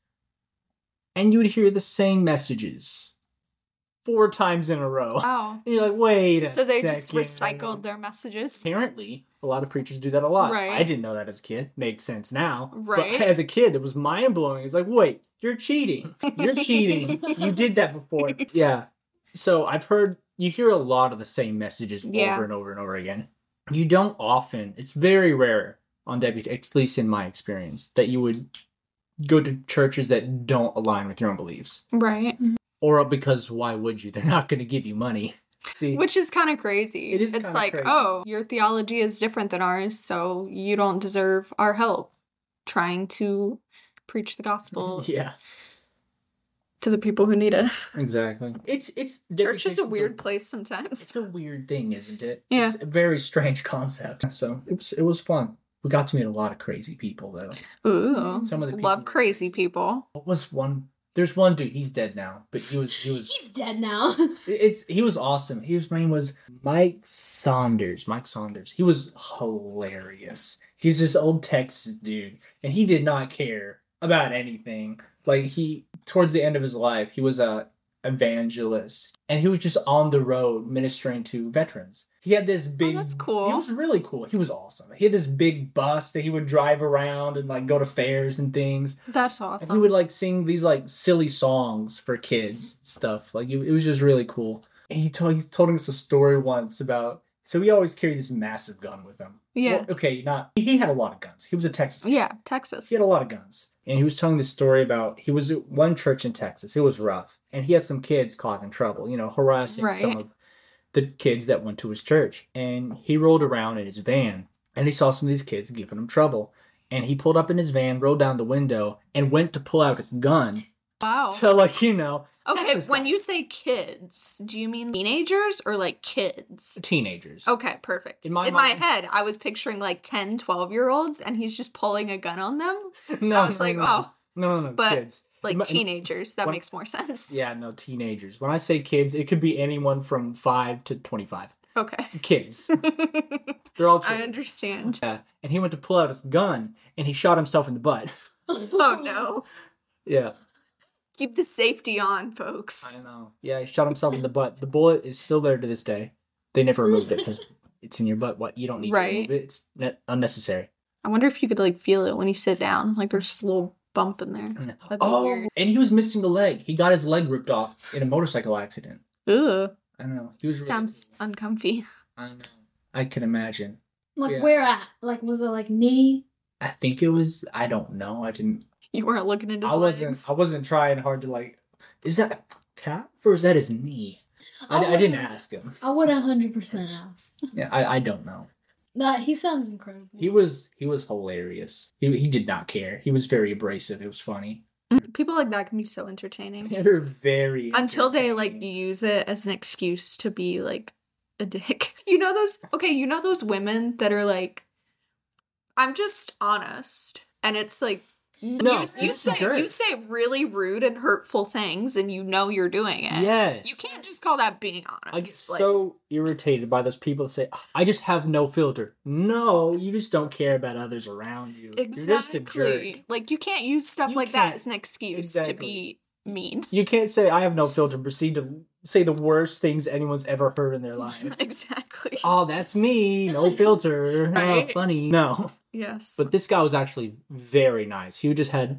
Speaker 3: and you would hear the same messages 4 times in a row.
Speaker 2: Wow.
Speaker 3: And you're like, wait a second.
Speaker 2: So they just recycled their messages?
Speaker 3: Apparently. A lot of preachers do that a lot.
Speaker 2: Right.
Speaker 3: I didn't know that as a kid. Makes sense now.
Speaker 2: Right.
Speaker 3: But as a kid, it was mind-blowing. It's like, wait, you're cheating. You're cheating. You did that before. Yeah. So you hear a lot of the same messages over and over and over again. You don't often, it's very rare on deputy, at least in my experience, that you would go to churches that don't align with your own beliefs.
Speaker 2: Right.
Speaker 3: Or because why would you? They're not going to give you money. See,
Speaker 2: which is kind of crazy.
Speaker 3: It is.
Speaker 2: It's like, crazy. Oh, your theology is different than ours, so you don't deserve our help trying to preach the gospel.
Speaker 3: Yeah.
Speaker 2: To the people who need it.
Speaker 3: Exactly. It's
Speaker 2: church is a weird place sometimes.
Speaker 3: It's a weird thing, isn't it?
Speaker 2: Yeah.
Speaker 3: It's a very strange concept. So it was fun. We got to meet a lot of crazy people, though.
Speaker 2: Ooh, some of the people love crazy people.
Speaker 3: What was one? There's one dude. He's dead now, but he was.
Speaker 1: He's dead now.
Speaker 3: He was awesome. His name was Mike Saunders. Mike Saunders. He was hilarious. He's this old Texas dude, and he did not care about anything. Towards the end of his life, he was a evangelist, and he was just on the road ministering to veterans. He had this big.
Speaker 2: That's cool.
Speaker 3: He was really cool. He was awesome. He had this big bus that he would drive around and like go to fairs and things.
Speaker 2: That's awesome.
Speaker 3: And he would like sing these like silly songs for kids stuff. Like it was just really cool. And he told us a story once about. So he always carried this massive gun with him.
Speaker 2: Yeah.
Speaker 3: Well, okay, he had a lot of guns. He was a Texas guy.
Speaker 2: Yeah, Texas.
Speaker 3: He had a lot of guns. And he was telling this story about, he was at one church in Texas. It was rough. And he had some kids causing trouble, harassing some of the kids that went to his church. And he rolled around in his van and he saw some of these kids giving him trouble. And he pulled up in his van, rolled down the window, and went to pull out his gun.
Speaker 2: Wow.
Speaker 3: To
Speaker 2: Okay,
Speaker 3: Texas
Speaker 2: when
Speaker 3: guy.
Speaker 2: you say kids, do you mean teenagers or like kids?
Speaker 3: Teenagers.
Speaker 2: Okay, perfect. In my head, I was picturing like 10, 12-year-olds and he's just pulling a gun on them.
Speaker 3: No,
Speaker 2: I was
Speaker 3: No,
Speaker 2: but
Speaker 3: kids.
Speaker 2: like teenagers, that makes more sense.
Speaker 3: Yeah, no, teenagers. When I say kids, it could be anyone from 5 to 25.
Speaker 2: Okay.
Speaker 3: Kids. They're all children.
Speaker 2: I understand.
Speaker 3: Yeah, and he went to pull out his gun, and he shot himself in the butt.
Speaker 2: Oh no.
Speaker 3: Yeah.
Speaker 2: Keep the safety on, folks.
Speaker 3: I know. Yeah, he shot himself in the butt. The bullet is still there to this day. They never removed it because it's in your butt. What? You don't need to remove it. It's unnecessary.
Speaker 2: I wonder if you could like feel it when you sit down. Like there's just a little bump in there. That'd be weird.
Speaker 3: And he was missing a leg. He got his leg ripped off in a motorcycle accident.
Speaker 2: Ugh.
Speaker 3: I know. He was really
Speaker 2: Sounds uncomfy.
Speaker 3: I know. I can imagine.
Speaker 1: Like where at? Like was it like knee?
Speaker 3: I think it was. I don't know. I didn't.
Speaker 2: You weren't looking at his legs.
Speaker 3: I wasn't trying hard to like. Is that a calf or is that his knee? I didn't ask him.
Speaker 1: I would 100% ask.
Speaker 3: Yeah, I don't know.
Speaker 1: He sounds incredible.
Speaker 3: He was hilarious. He did not care. He was very abrasive. It was funny.
Speaker 2: People like that can be so entertaining.
Speaker 3: They're very
Speaker 2: until they like use it as an excuse to be like a dick. You know those women that are like, I'm just honest, and it's like.
Speaker 3: No,
Speaker 2: you say really rude and hurtful things and you know you're doing it.
Speaker 3: Yes.
Speaker 2: You can't just call that being honest.
Speaker 3: I get so irritated by those people that say, I just have no filter. No, you just don't care about others around you.
Speaker 2: Exactly.
Speaker 3: You're just a jerk.
Speaker 2: Like, you can't use stuff like that as an excuse to be mean.
Speaker 3: You can't say, I have no filter, and proceed to say the worst things anyone's ever heard in their life.
Speaker 2: Exactly.
Speaker 3: Oh, that's me. No filter.
Speaker 2: Right?
Speaker 3: Oh, funny. No.
Speaker 2: Yes.
Speaker 3: But this guy was actually very nice. He just had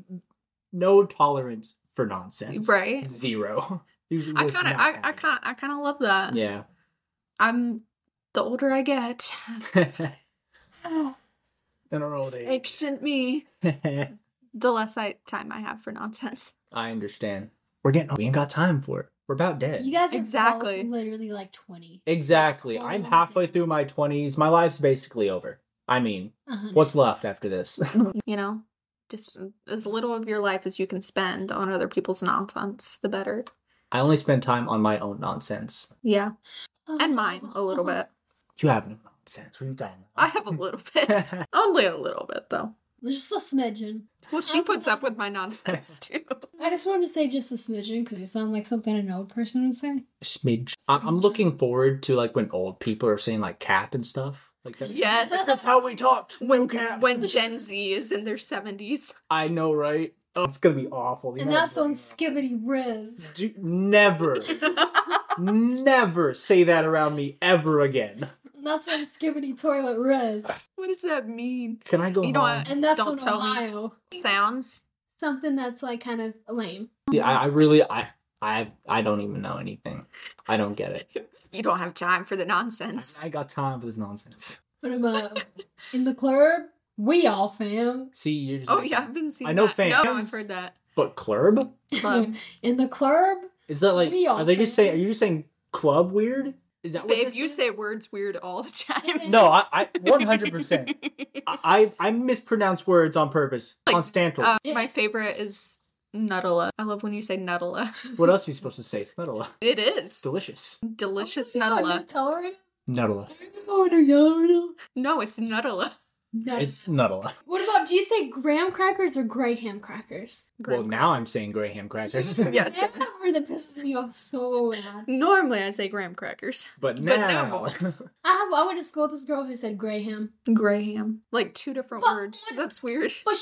Speaker 3: no tolerance for nonsense.
Speaker 2: Right.
Speaker 3: Zero.
Speaker 2: I kind of love that.
Speaker 3: Yeah.
Speaker 2: The older I get.
Speaker 3: In our old age.
Speaker 2: Ancient me. The less time I have for nonsense.
Speaker 3: I understand. We ain't got time for it. We're about dead.
Speaker 1: You guys are
Speaker 2: exactly
Speaker 1: literally like 20.
Speaker 3: Exactly. I'm halfway through my 20s. My life's basically over. I mean, what's left after this?
Speaker 2: Just as little of your life as you can spend on other people's nonsense, the better.
Speaker 3: I only spend time on my own nonsense.
Speaker 2: Yeah. And mine, a little bit.
Speaker 3: You have no nonsense. What are you talking about?
Speaker 2: I have a little bit. Only a little bit, though.
Speaker 1: Just a smidgen.
Speaker 2: Well, she puts up with my nonsense, too.
Speaker 1: I just wanted to say just a smidgen, because it sounds like something an old person would say.
Speaker 3: Smidge. I'm looking forward to, like, when old people are saying, like, cap and stuff. Like that.
Speaker 2: Yes.
Speaker 3: That's how we talked. When
Speaker 2: Gen Z is in their 70s.
Speaker 3: I know, right? Oh, it's gonna be awful.
Speaker 1: And that's on Skibbity Riz.
Speaker 3: Never say that around me ever again.
Speaker 1: That's on Skibbity Toilet Riz.
Speaker 2: What does that mean?
Speaker 3: Can I go home?
Speaker 1: And that's
Speaker 2: Don't
Speaker 1: on
Speaker 2: tell
Speaker 1: Ohio.
Speaker 2: Me. Sounds.
Speaker 1: Something that's like kind of lame.
Speaker 3: Yeah, I don't even know anything. I don't get it.
Speaker 2: You don't have time for the nonsense.
Speaker 3: I got time for this nonsense.
Speaker 1: What about in the club? We all fam.
Speaker 3: See, you're just
Speaker 2: I've been seeing
Speaker 3: I know
Speaker 2: that.
Speaker 3: fams.
Speaker 2: No, I've heard that.
Speaker 3: But club?
Speaker 1: In the club?
Speaker 3: Is that like, are you just saying club weird? Is that what
Speaker 2: Babe,
Speaker 3: this
Speaker 2: you
Speaker 3: is?
Speaker 2: say words weird all the time.
Speaker 3: No, I 100%. I mispronounce words on purpose. Constantly.
Speaker 2: My favorite is Nuttala. I love when you say Nuttala.
Speaker 3: What else are you supposed to say? It's Nuttala.
Speaker 2: It is.
Speaker 3: Delicious.
Speaker 2: Delicious Nuttala.
Speaker 3: Nuttala.
Speaker 2: No, it's Nuttala.
Speaker 3: It's not a lot.
Speaker 1: What about, do you say graham crackers or Graham crackers?
Speaker 3: Well, now I'm saying Graham crackers.
Speaker 2: Yes.
Speaker 1: That's the word that pisses me off so bad.
Speaker 2: Normally I say graham crackers.
Speaker 3: But
Speaker 2: But no
Speaker 3: now.
Speaker 2: more.
Speaker 1: I went to school with this girl who said Graham.
Speaker 2: Graham. Like 2 different
Speaker 1: But-
Speaker 2: words. That's weird.
Speaker 1: But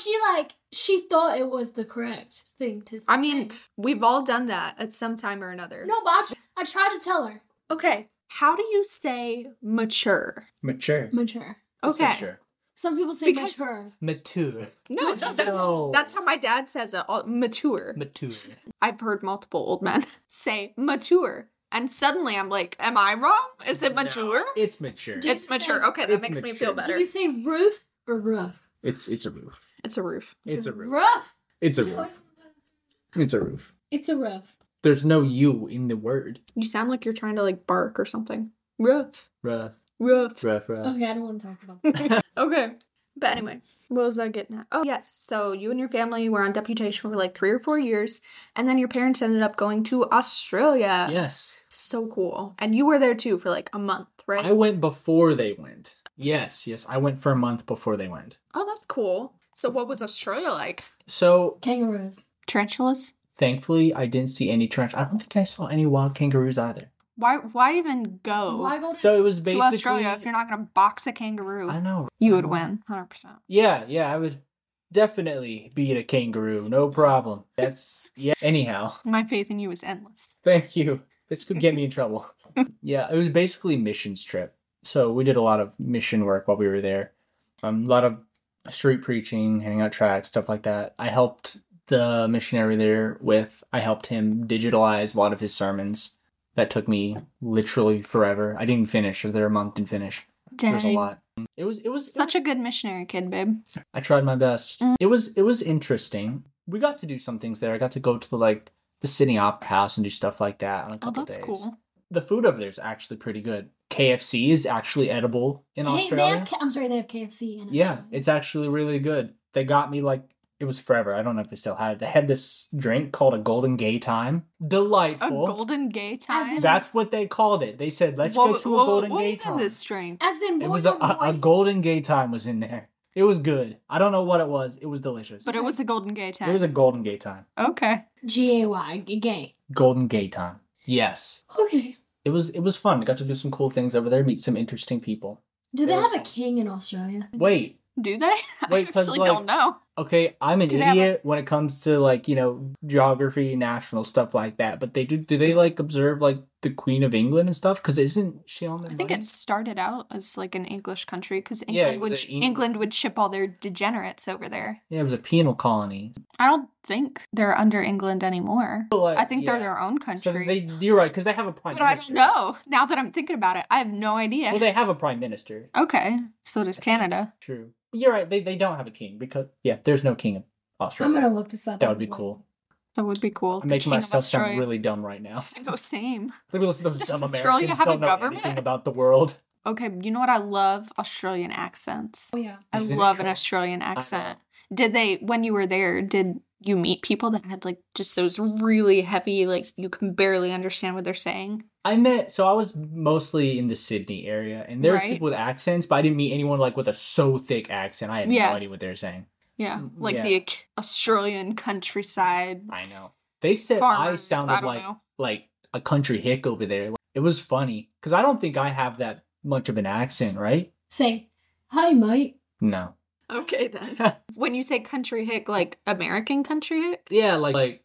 Speaker 1: she thought it was the correct thing to say.
Speaker 2: I mean, we've all done that at some time or another.
Speaker 1: No, but I tried to tell her.
Speaker 2: Okay. How do you say mature?
Speaker 3: Mature.
Speaker 1: Mature.
Speaker 3: That's
Speaker 2: Okay.
Speaker 3: mature.
Speaker 1: Some people say
Speaker 2: Because-
Speaker 1: mature.
Speaker 3: Mature.
Speaker 2: No,
Speaker 3: No.
Speaker 2: that's how my dad says it. Mature.
Speaker 3: Mature.
Speaker 2: I've heard multiple old men say mature. And suddenly I'm like, am I wrong? Is it mature?
Speaker 3: No, it's mature.
Speaker 1: Do you
Speaker 2: It's
Speaker 1: say-
Speaker 2: mature. Okay, that
Speaker 3: It's
Speaker 2: makes me
Speaker 3: mature.
Speaker 2: feel
Speaker 1: Do
Speaker 2: better.
Speaker 1: you say roof or roof?
Speaker 3: It's a roof.
Speaker 2: It's a roof.
Speaker 3: It's a roof.
Speaker 1: Roof.
Speaker 3: It's a roof. It's a roof.
Speaker 1: It's a roof.
Speaker 3: There's no U in the word.
Speaker 2: You sound like you're trying to like bark or something. Roof.
Speaker 3: Rough.
Speaker 2: Roof.
Speaker 3: Rough.
Speaker 1: Okay, I don't want to talk about this.
Speaker 2: Okay. But anyway, what was I getting at? Oh, yes. So you and your family were on deputation for like 3 or 4 years, and then your parents ended up going to Australia.
Speaker 3: Yes.
Speaker 2: So cool. And you were there too for like a month, right?
Speaker 3: I went before they went. Yes. I went for a month before they went.
Speaker 2: Oh, that's cool. So what was Australia like?
Speaker 3: So,
Speaker 1: Kangaroos.
Speaker 2: Tarantulas?
Speaker 3: thankfully, I didn't see any tarantulas. I don't think I saw any wild kangaroos either.
Speaker 2: Why even go
Speaker 1: Why go
Speaker 3: So it was
Speaker 2: to
Speaker 3: basically...
Speaker 2: Australia if you're not going to box a kangaroo?
Speaker 3: I know.
Speaker 2: You would win, 100%.
Speaker 3: Yeah, I would definitely beat a kangaroo. No problem. Yeah. Anyhow,
Speaker 2: My faith in you is endless.
Speaker 3: thank you. This could get me in trouble. Yeah, it was basically a missions trip. So we did a lot of mission work while we were there. A lot of street preaching, handing out tracts, stuff like that. I helped the missionary there I helped him digitalize a lot of his sermons. That took me literally forever. I didn't finish. I was there a month and finish. There's a
Speaker 2: Dang.
Speaker 3: lot. It was
Speaker 2: Such a good missionary kid, babe.
Speaker 3: I tried my best. It was interesting. We got to do some things there. I got to go to the Sydney Opera House and do stuff like that on a
Speaker 2: Oh,
Speaker 3: couple
Speaker 2: that's
Speaker 3: days.
Speaker 2: cool.
Speaker 3: The food over there is actually pretty good. KFC is actually edible in Australia.
Speaker 1: I'm sorry, they have KFC in it.
Speaker 3: Yeah, it's actually really good. They got me it was forever. I don't know if they still had it. They had this drink called a Golden Gay Time.
Speaker 2: A
Speaker 3: Delightful.
Speaker 2: golden gay time?
Speaker 3: That's what they called it. They said, let's go to a Golden Gay
Speaker 2: What
Speaker 3: Time.
Speaker 2: was in this drink?
Speaker 1: As in,
Speaker 3: It
Speaker 1: boy
Speaker 3: was
Speaker 1: on
Speaker 3: a
Speaker 1: boy.
Speaker 3: Golden Gay Time was in there. It was good. I don't know what it was. It was delicious.
Speaker 2: But it was a golden gay time.
Speaker 3: It was a Golden Gay Time.
Speaker 2: Okay.
Speaker 1: GAY, gay.
Speaker 3: Golden Gay Time. Yes.
Speaker 1: Okay.
Speaker 3: It was fun. I got to do some cool things over there, meet some interesting people.
Speaker 1: Do they
Speaker 3: Yeah.
Speaker 1: have a king in Australia?
Speaker 3: Wait.
Speaker 2: Do they?
Speaker 3: Wait,
Speaker 2: I
Speaker 3: 'cause,
Speaker 2: actually
Speaker 3: like-
Speaker 2: don't know.
Speaker 3: Okay, I'm an
Speaker 2: Do they have
Speaker 3: idiot when it comes to geography, national stuff like that. But they do they observe the Queen of England and stuff? Because isn't she on the
Speaker 2: I think
Speaker 3: money?
Speaker 2: it started out as like an English country because
Speaker 3: Yeah,
Speaker 2: England
Speaker 3: it
Speaker 2: would
Speaker 3: was
Speaker 2: England would ship all their degenerates over there.
Speaker 3: Yeah, it was a penal colony.
Speaker 2: I don't think they're under England anymore. I think they're their own
Speaker 3: So
Speaker 2: country.
Speaker 3: you're right, because they have a prime
Speaker 2: But I
Speaker 3: minister.
Speaker 2: don't know. Now that I'm thinking about it, I have no idea.
Speaker 3: Well, they have a prime minister.
Speaker 2: Okay, so does Canada.
Speaker 3: True. You're right. They don't have a king because there's no king of
Speaker 1: I'm
Speaker 3: Australia.
Speaker 1: gonna look this up.
Speaker 3: That would be cool.
Speaker 2: That would be cool.
Speaker 3: I'm
Speaker 2: The
Speaker 3: making
Speaker 2: King of
Speaker 3: myself sound
Speaker 2: Australia.
Speaker 3: really dumb right now.
Speaker 2: I know, same.
Speaker 3: Maybe listen to those
Speaker 2: Does
Speaker 3: dumb
Speaker 2: Australia
Speaker 3: Americans
Speaker 2: have a
Speaker 3: don't know
Speaker 2: government?
Speaker 3: anything about the world.
Speaker 2: Okay, you know what? I love Australian accents.
Speaker 1: Oh yeah.
Speaker 2: I
Speaker 3: Isn't it
Speaker 2: love an
Speaker 3: cool?
Speaker 2: Australian accent. When you were there, did you meet people that had just those really heavy, you can barely understand what they're saying?
Speaker 3: I was mostly in the Sydney area, and there were
Speaker 2: Right.
Speaker 3: people with accents, but I didn't meet anyone with a so thick accent. I had
Speaker 2: Yeah.
Speaker 3: no idea what they were saying.
Speaker 2: Yeah,
Speaker 3: Yeah.
Speaker 2: the Australian countryside
Speaker 3: I know. They said I
Speaker 2: farmers.
Speaker 3: sounded
Speaker 2: I don't know.
Speaker 3: like a country hick over there. It was funny because I don't think I have that much of an accent, right?
Speaker 1: Say, hi, mate.
Speaker 3: No.
Speaker 2: Okay then. When you say country hick, American country hick?
Speaker 3: Yeah, like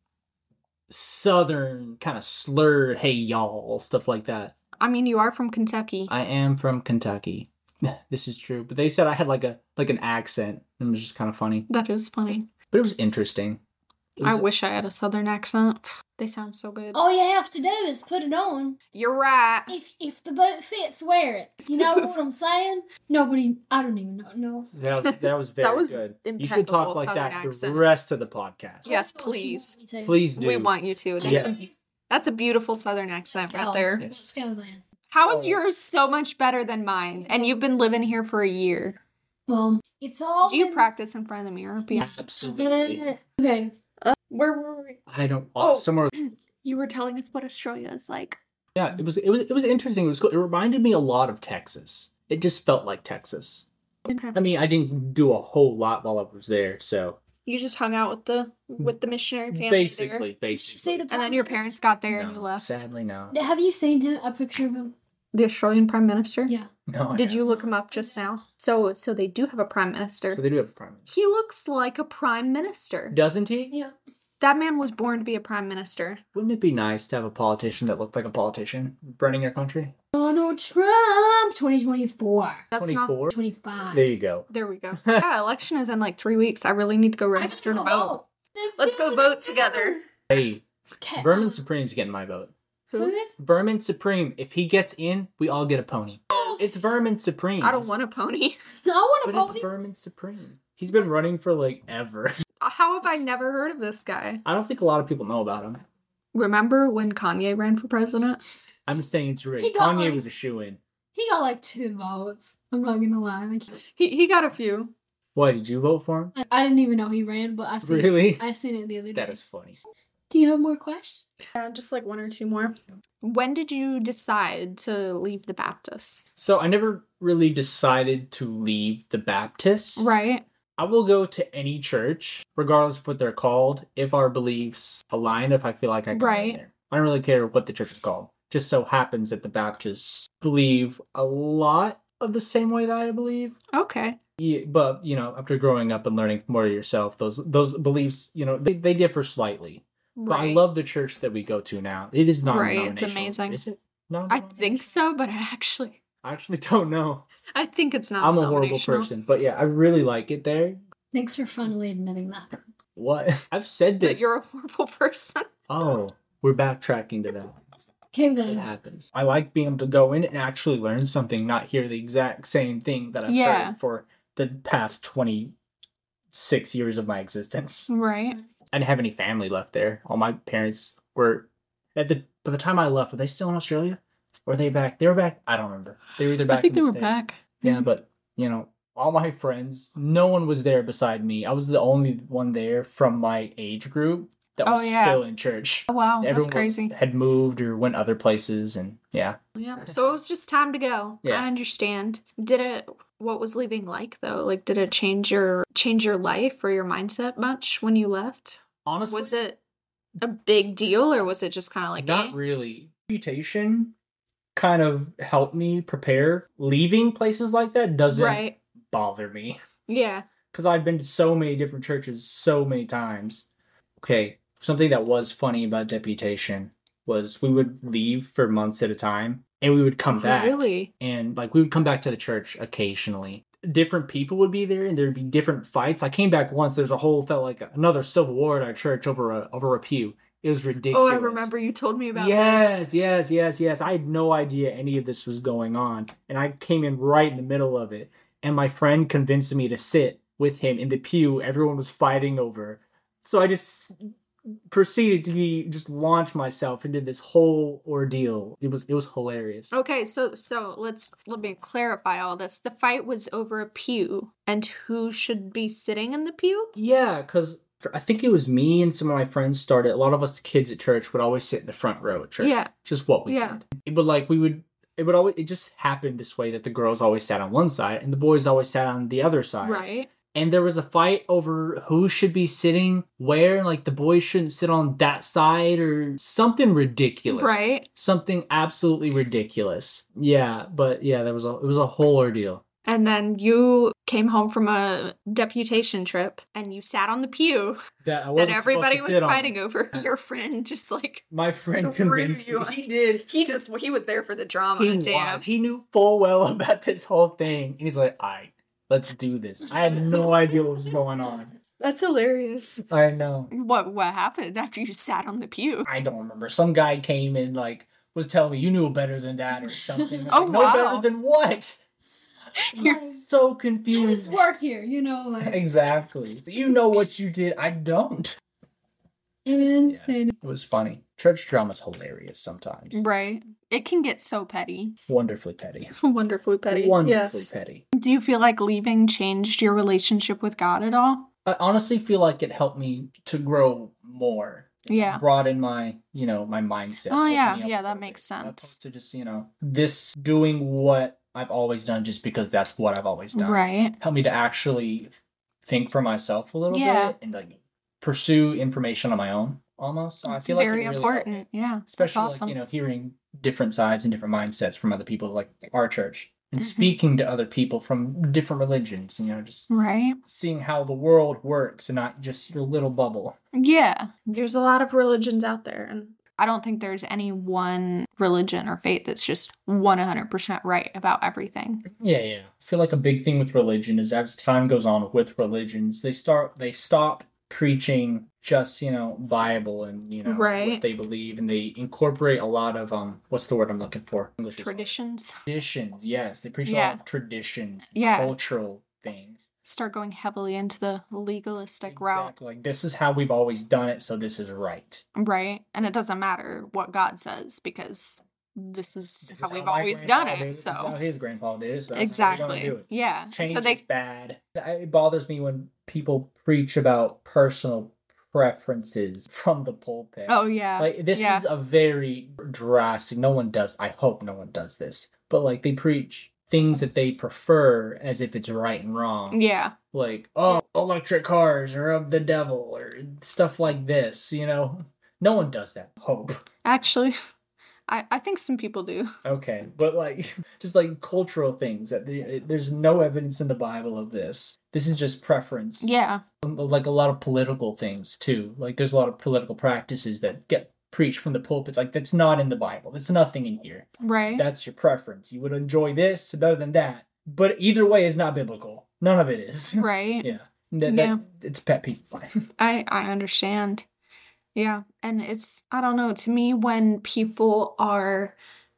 Speaker 3: southern kind of slurred, hey y'all, stuff like that.
Speaker 2: I mean, you are from Kentucky.
Speaker 3: I am from Kentucky. This is true, but they said I had an accent, and it was just kind of funny.
Speaker 2: That is funny.
Speaker 3: But it was interesting. It
Speaker 2: I
Speaker 3: was-
Speaker 2: wish I had a southern accent. They sound so good.
Speaker 1: All you have to do is put it on.
Speaker 2: You're right.
Speaker 1: If the boot fits, wear it. You know what I'm saying? Nobody. I don't even know. No.
Speaker 3: That was very
Speaker 2: That was
Speaker 3: good. You should
Speaker 2: impeccable
Speaker 3: talk like
Speaker 2: southern
Speaker 3: that
Speaker 2: accent.
Speaker 3: the rest of the podcast.
Speaker 2: Yes,
Speaker 1: Also, if you
Speaker 2: please.
Speaker 1: want me to.
Speaker 3: Please do.
Speaker 2: We want you to.
Speaker 3: Yes.
Speaker 2: That's a beautiful southern accent right
Speaker 1: Oh,
Speaker 2: there.
Speaker 3: Yes.
Speaker 1: let's go then.
Speaker 2: How is
Speaker 3: Oh.
Speaker 2: yours so much better than mine? And you've been living here for a year.
Speaker 1: Well, it's all.
Speaker 2: Do you
Speaker 1: been-
Speaker 2: practice in front of the mirror? Be honest.
Speaker 3: Absolutely.
Speaker 1: Okay.
Speaker 2: Where were we?
Speaker 3: I don't.
Speaker 2: Oh.
Speaker 3: Somewhere.
Speaker 2: You were telling us what Australia is like.
Speaker 3: Yeah, it was interesting. It was cool. It reminded me a lot of Texas. It just felt like Texas.
Speaker 2: Okay.
Speaker 3: I mean, I didn't do a whole lot while I was there, so
Speaker 2: You just hung out with the missionary family
Speaker 3: basically.
Speaker 1: Say the
Speaker 2: and then your parents got there and you
Speaker 3: No,
Speaker 2: left.
Speaker 3: sadly, no.
Speaker 1: Have you seen him? A picture of him?
Speaker 2: The Australian Prime Minister?
Speaker 1: Yeah.
Speaker 3: No.
Speaker 2: Did you look him up just now? So they do have a Prime Minister.
Speaker 3: So they do have a prime minister.
Speaker 2: He looks like a Prime Minister.
Speaker 3: Doesn't he?
Speaker 1: Yeah.
Speaker 2: That man was born to be a Prime Minister.
Speaker 3: Wouldn't it be nice to have a politician that looked like a politician running your country?
Speaker 1: Donald Trump, 2024.
Speaker 2: That's
Speaker 3: 24?
Speaker 1: 25.
Speaker 3: There you go.
Speaker 2: There we go. Yeah, election is in like 3 weeks. I really need to go register to vote. Let's go vote together.
Speaker 3: Hey,
Speaker 1: Okay.
Speaker 3: Vermin Supreme's getting my vote.
Speaker 1: Who is?
Speaker 3: Vermin Supreme. If he gets in, we all get a pony. It's Vermin Supreme.
Speaker 2: I don't want a pony.
Speaker 1: No, I want a
Speaker 3: But it's
Speaker 1: pony.
Speaker 3: Vermin Supreme. He's been running for like ever.
Speaker 2: How have I never heard of this guy?
Speaker 3: I don't think a lot of people know about him.
Speaker 2: Remember when Kanye ran for president?
Speaker 3: I'm saying it's right.
Speaker 1: He got,
Speaker 3: Kanye
Speaker 1: like-
Speaker 3: was a shoo-in.
Speaker 1: He got like 2 votes. I'm not gonna lie. Like,
Speaker 2: He got a few.
Speaker 3: What, did you vote for him?
Speaker 1: I didn't even know he ran, but I seen
Speaker 3: Really?
Speaker 1: it. I seen it the other day.
Speaker 3: That is funny.
Speaker 1: Do you have more questions?
Speaker 2: Just like 1 or 2 more. When did you decide to leave the Baptists?
Speaker 3: So I never really decided to leave the Baptists.
Speaker 2: Right.
Speaker 3: I will go to any church, regardless of what they're called, if our beliefs align, if I feel like I can
Speaker 2: Right.
Speaker 3: go there. I don't really care what the church is called. Just so happens that the Baptists believe a lot of the same way that I believe.
Speaker 2: Okay.
Speaker 3: Yeah, but, after growing up and learning more yourself, those beliefs, they differ slightly. But I love the church that we go to now. It is not
Speaker 2: Right, it's amazing.
Speaker 3: Is it?
Speaker 2: I think so, but I
Speaker 3: actually don't know.
Speaker 2: think it's not.
Speaker 3: I'm a horrible person, but yeah, I really like it there.
Speaker 1: Thanks for finally admitting that.
Speaker 3: What? I've said
Speaker 2: But
Speaker 3: this.
Speaker 2: you're a horrible person.
Speaker 3: Oh, we're backtracking to that.
Speaker 1: Okay,
Speaker 3: It
Speaker 1: then.
Speaker 3: happens. I like being able to go in and actually learn something, not hear the exact same thing that I've
Speaker 2: Yeah.
Speaker 3: heard for the past 26 years of my existence.
Speaker 2: Right.
Speaker 3: I didn't have any family left there. All my parents were by the time I left, were they still in Australia? Or were they back? They were back. I don't remember. They were either back.
Speaker 2: I think
Speaker 3: in
Speaker 2: they
Speaker 3: the
Speaker 2: were
Speaker 3: States.
Speaker 2: back.
Speaker 3: Yeah, but all my friends, no one was there beside me. I was the only one there from my age group that was still in church.
Speaker 2: Oh, wow,
Speaker 3: Everyone
Speaker 2: that's crazy.
Speaker 3: had moved or went other places, and yeah.
Speaker 2: Yeah. So it was just time to go.
Speaker 3: Yeah.
Speaker 2: I understand. What was leaving like though? Like did it change your life or your mindset much when you left?
Speaker 3: Honestly,
Speaker 2: Was it a big deal or was it just kind of like
Speaker 3: not really. Reputation kind of helped me prepare. Leaving places like that doesn't
Speaker 2: Right.
Speaker 3: bother me
Speaker 2: Yeah.
Speaker 3: because I've been to so many different churches so many times. Okay, something that was funny about deputation was we would leave for months at a time and we would come back.
Speaker 2: Really?
Speaker 3: And we would come back to the church occasionally. Different people would be there and there'd be different fights. I came back once, felt like another civil war at our church over a pew. It was ridiculous.
Speaker 2: Oh, I remember you told me about
Speaker 3: yes,
Speaker 2: this.
Speaker 3: yes. I had no idea any of this was going on. And I came in right in the middle of it. And my friend convinced me to sit with him in the pew everyone was fighting over. So I just proceeded to just launch myself into this whole ordeal. It was hilarious.
Speaker 2: Okay, so let me clarify all this. The fight was over a pew and who should be sitting in the pew?
Speaker 3: Yeah, because I think it was me and some of my friends started. A lot of us kids at church would always sit in the front row at church.
Speaker 2: Yeah.
Speaker 3: Just what we did. It just happened this way that the girls always sat on one side and the boys always sat on the other side.
Speaker 2: Right.
Speaker 3: And there was a fight over who should be sitting where, like the boys shouldn't sit on that side or something ridiculous.
Speaker 2: Right.
Speaker 3: Something absolutely ridiculous. Yeah, but yeah, it was a whole ordeal.
Speaker 2: And then you came home from a deputation trip and you sat on the pew
Speaker 3: That
Speaker 2: everybody was fighting over. Your friend just like
Speaker 3: my friend
Speaker 2: threw
Speaker 3: convinced
Speaker 2: you
Speaker 3: me.
Speaker 2: on-
Speaker 3: He did.
Speaker 2: he was there for the drama.
Speaker 3: He
Speaker 2: Damn.
Speaker 3: was. He knew full well about this whole thing. And he's like, all right, let's do this. I had no idea what was going on.
Speaker 2: That's hilarious.
Speaker 3: I know.
Speaker 2: What happened after you sat on the pew?
Speaker 3: I don't remember. Some guy came and was telling me you knew better than that or something.
Speaker 2: Oh,
Speaker 3: no
Speaker 2: wow.
Speaker 3: better than what?
Speaker 2: You're
Speaker 3: so
Speaker 1: I
Speaker 3: confused.
Speaker 1: just work here,
Speaker 3: Exactly. You know what you did. I don't.
Speaker 1: Insane.
Speaker 3: It was funny. Church drama's hilarious sometimes.
Speaker 2: right. It can get so petty.
Speaker 3: Wonderfully petty.
Speaker 2: Wonderfully petty.
Speaker 3: Wonderfully
Speaker 2: Yes.
Speaker 3: petty.
Speaker 2: Do you feel like leaving changed your relationship with God at all?
Speaker 3: I honestly feel like it helped me to grow more.
Speaker 2: Yeah.
Speaker 3: Broaden my, my mindset.
Speaker 2: Oh, yeah.
Speaker 3: Open me up
Speaker 2: Yeah,
Speaker 3: a
Speaker 2: that
Speaker 3: little
Speaker 2: makes
Speaker 3: bit.
Speaker 2: sense.
Speaker 3: Opposed to just, this doing what I've always done just because that's what I've always done.
Speaker 2: Right.
Speaker 3: Help me to actually think for myself a little bit and like pursue information on my own almost. So I feel like
Speaker 2: very important. Yeah.
Speaker 3: Especially
Speaker 2: awesome.
Speaker 3: like, hearing different sides and different mindsets from other people like our church. And speaking to other people from different religions, just seeing how the world works and not just your little bubble.
Speaker 2: Yeah. There's a lot of religions out there, and I don't think there's any one religion or faith that's just 100% right about everything.
Speaker 3: Yeah. I feel like a big thing with religion is as time goes on with religions, they stop preaching just, Bible and, what they believe, and they incorporate a lot of, what's the word I'm looking for?
Speaker 2: Traditions.
Speaker 3: Traditions, yes. They preach a lot of traditions, cultural things.
Speaker 2: Start going heavily into the legalistic route.
Speaker 3: Like, this is how we've always done it, so this is right.
Speaker 2: Right. And it doesn't matter what God says, because this is how we've always done it.
Speaker 3: This is how his grandpa did it. So that's
Speaker 2: exactly.
Speaker 3: how we're gonna do it.
Speaker 2: Yeah.
Speaker 3: Change is bad. It bothers me when people preach about personal preferences from the pulpit.
Speaker 2: Oh, yeah.
Speaker 3: Like, this is a very drastic... I hope no one does this. But, like, they preach things that they prefer as if it's right and wrong.
Speaker 2: Yeah.
Speaker 3: Like, electric cars are of the devil or stuff like this, No one does that. Hope.
Speaker 2: Actually... I think some people do.
Speaker 3: Okay, but like, just like cultural things that there's no evidence in the Bible of this. This is just preference.
Speaker 2: Yeah.
Speaker 3: Like a lot of political things too. Like there's a lot of political practices that get preached from the pulpits. Like that's not in the Bible. There's nothing in here.
Speaker 2: Right.
Speaker 3: That's your preference. You would enjoy this better than that. But either way is not biblical. None of it is.
Speaker 2: Right.
Speaker 3: Yeah. It's pet peeve.
Speaker 2: I understand. Yeah, and it's, I don't know, to me, when people are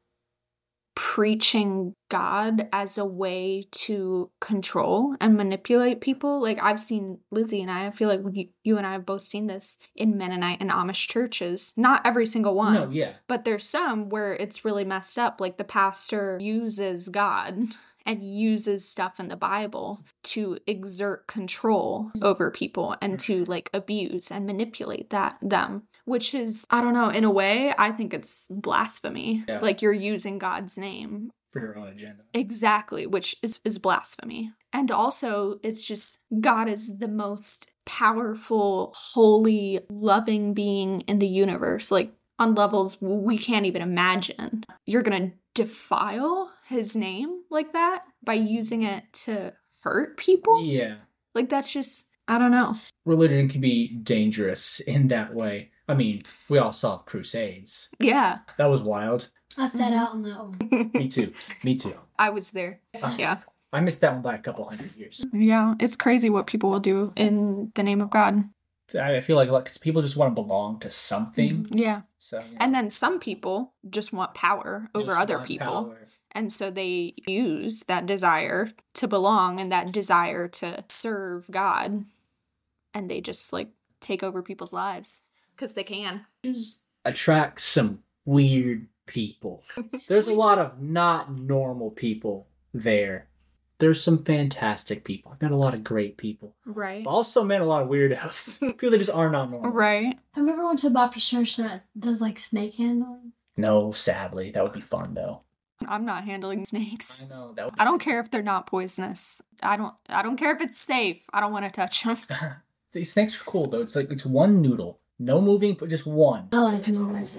Speaker 2: preaching God as a way to control and manipulate people, like I've seen Lizzie and I feel like you and I have both seen this in Mennonite and Amish churches. Not every single one.
Speaker 3: No, yeah.
Speaker 2: But there's some where it's really messed up, like the pastor uses God and uses stuff in the Bible to exert control over people and to like abuse and manipulate them, which is, I don't know, in a way, I think it's blasphemy. Yeah. Like you're using God's name
Speaker 3: for your own agenda.
Speaker 2: Exactly, which is blasphemy. And also, it's just, God is the most powerful, holy, loving being in the universe, like on levels we can't even imagine. You're gonna defile his name like that by using it to hurt people?
Speaker 3: Yeah.
Speaker 2: Like that's just, I don't know.
Speaker 3: Religion can be dangerous in that way. I mean, we all saw Crusades.
Speaker 2: Yeah.
Speaker 3: That was wild.
Speaker 1: I sat out on that one.
Speaker 3: Me too.
Speaker 2: I was there. Yeah.
Speaker 3: I missed that one by a couple 100 years.
Speaker 2: Yeah, it's crazy what people will do in the name of God.
Speaker 3: I feel like people just want to belong to something.
Speaker 2: Yeah.
Speaker 3: So.
Speaker 2: And then some people just want power over other people. Power. And so they use that desire to belong and that desire to serve God. And they just like take over people's lives because they can.
Speaker 3: Just attract some weird people. There's a lot of not normal people there. There's some fantastic people. I've met a lot of great people.
Speaker 2: Right.
Speaker 3: I've also met a lot of weirdos. People that just are not normal.
Speaker 2: Right.
Speaker 1: Have you ever went to a Baptist church that does like snake handling?
Speaker 3: No, sadly. That would be fun though.
Speaker 2: I'm not handling snakes.
Speaker 3: I know.
Speaker 2: I don't care if they're not poisonous. I don't care if it's safe. I don't want to touch them.
Speaker 3: These snakes are cool though. It's one noodle. No moving, but just one.
Speaker 1: I like noodles.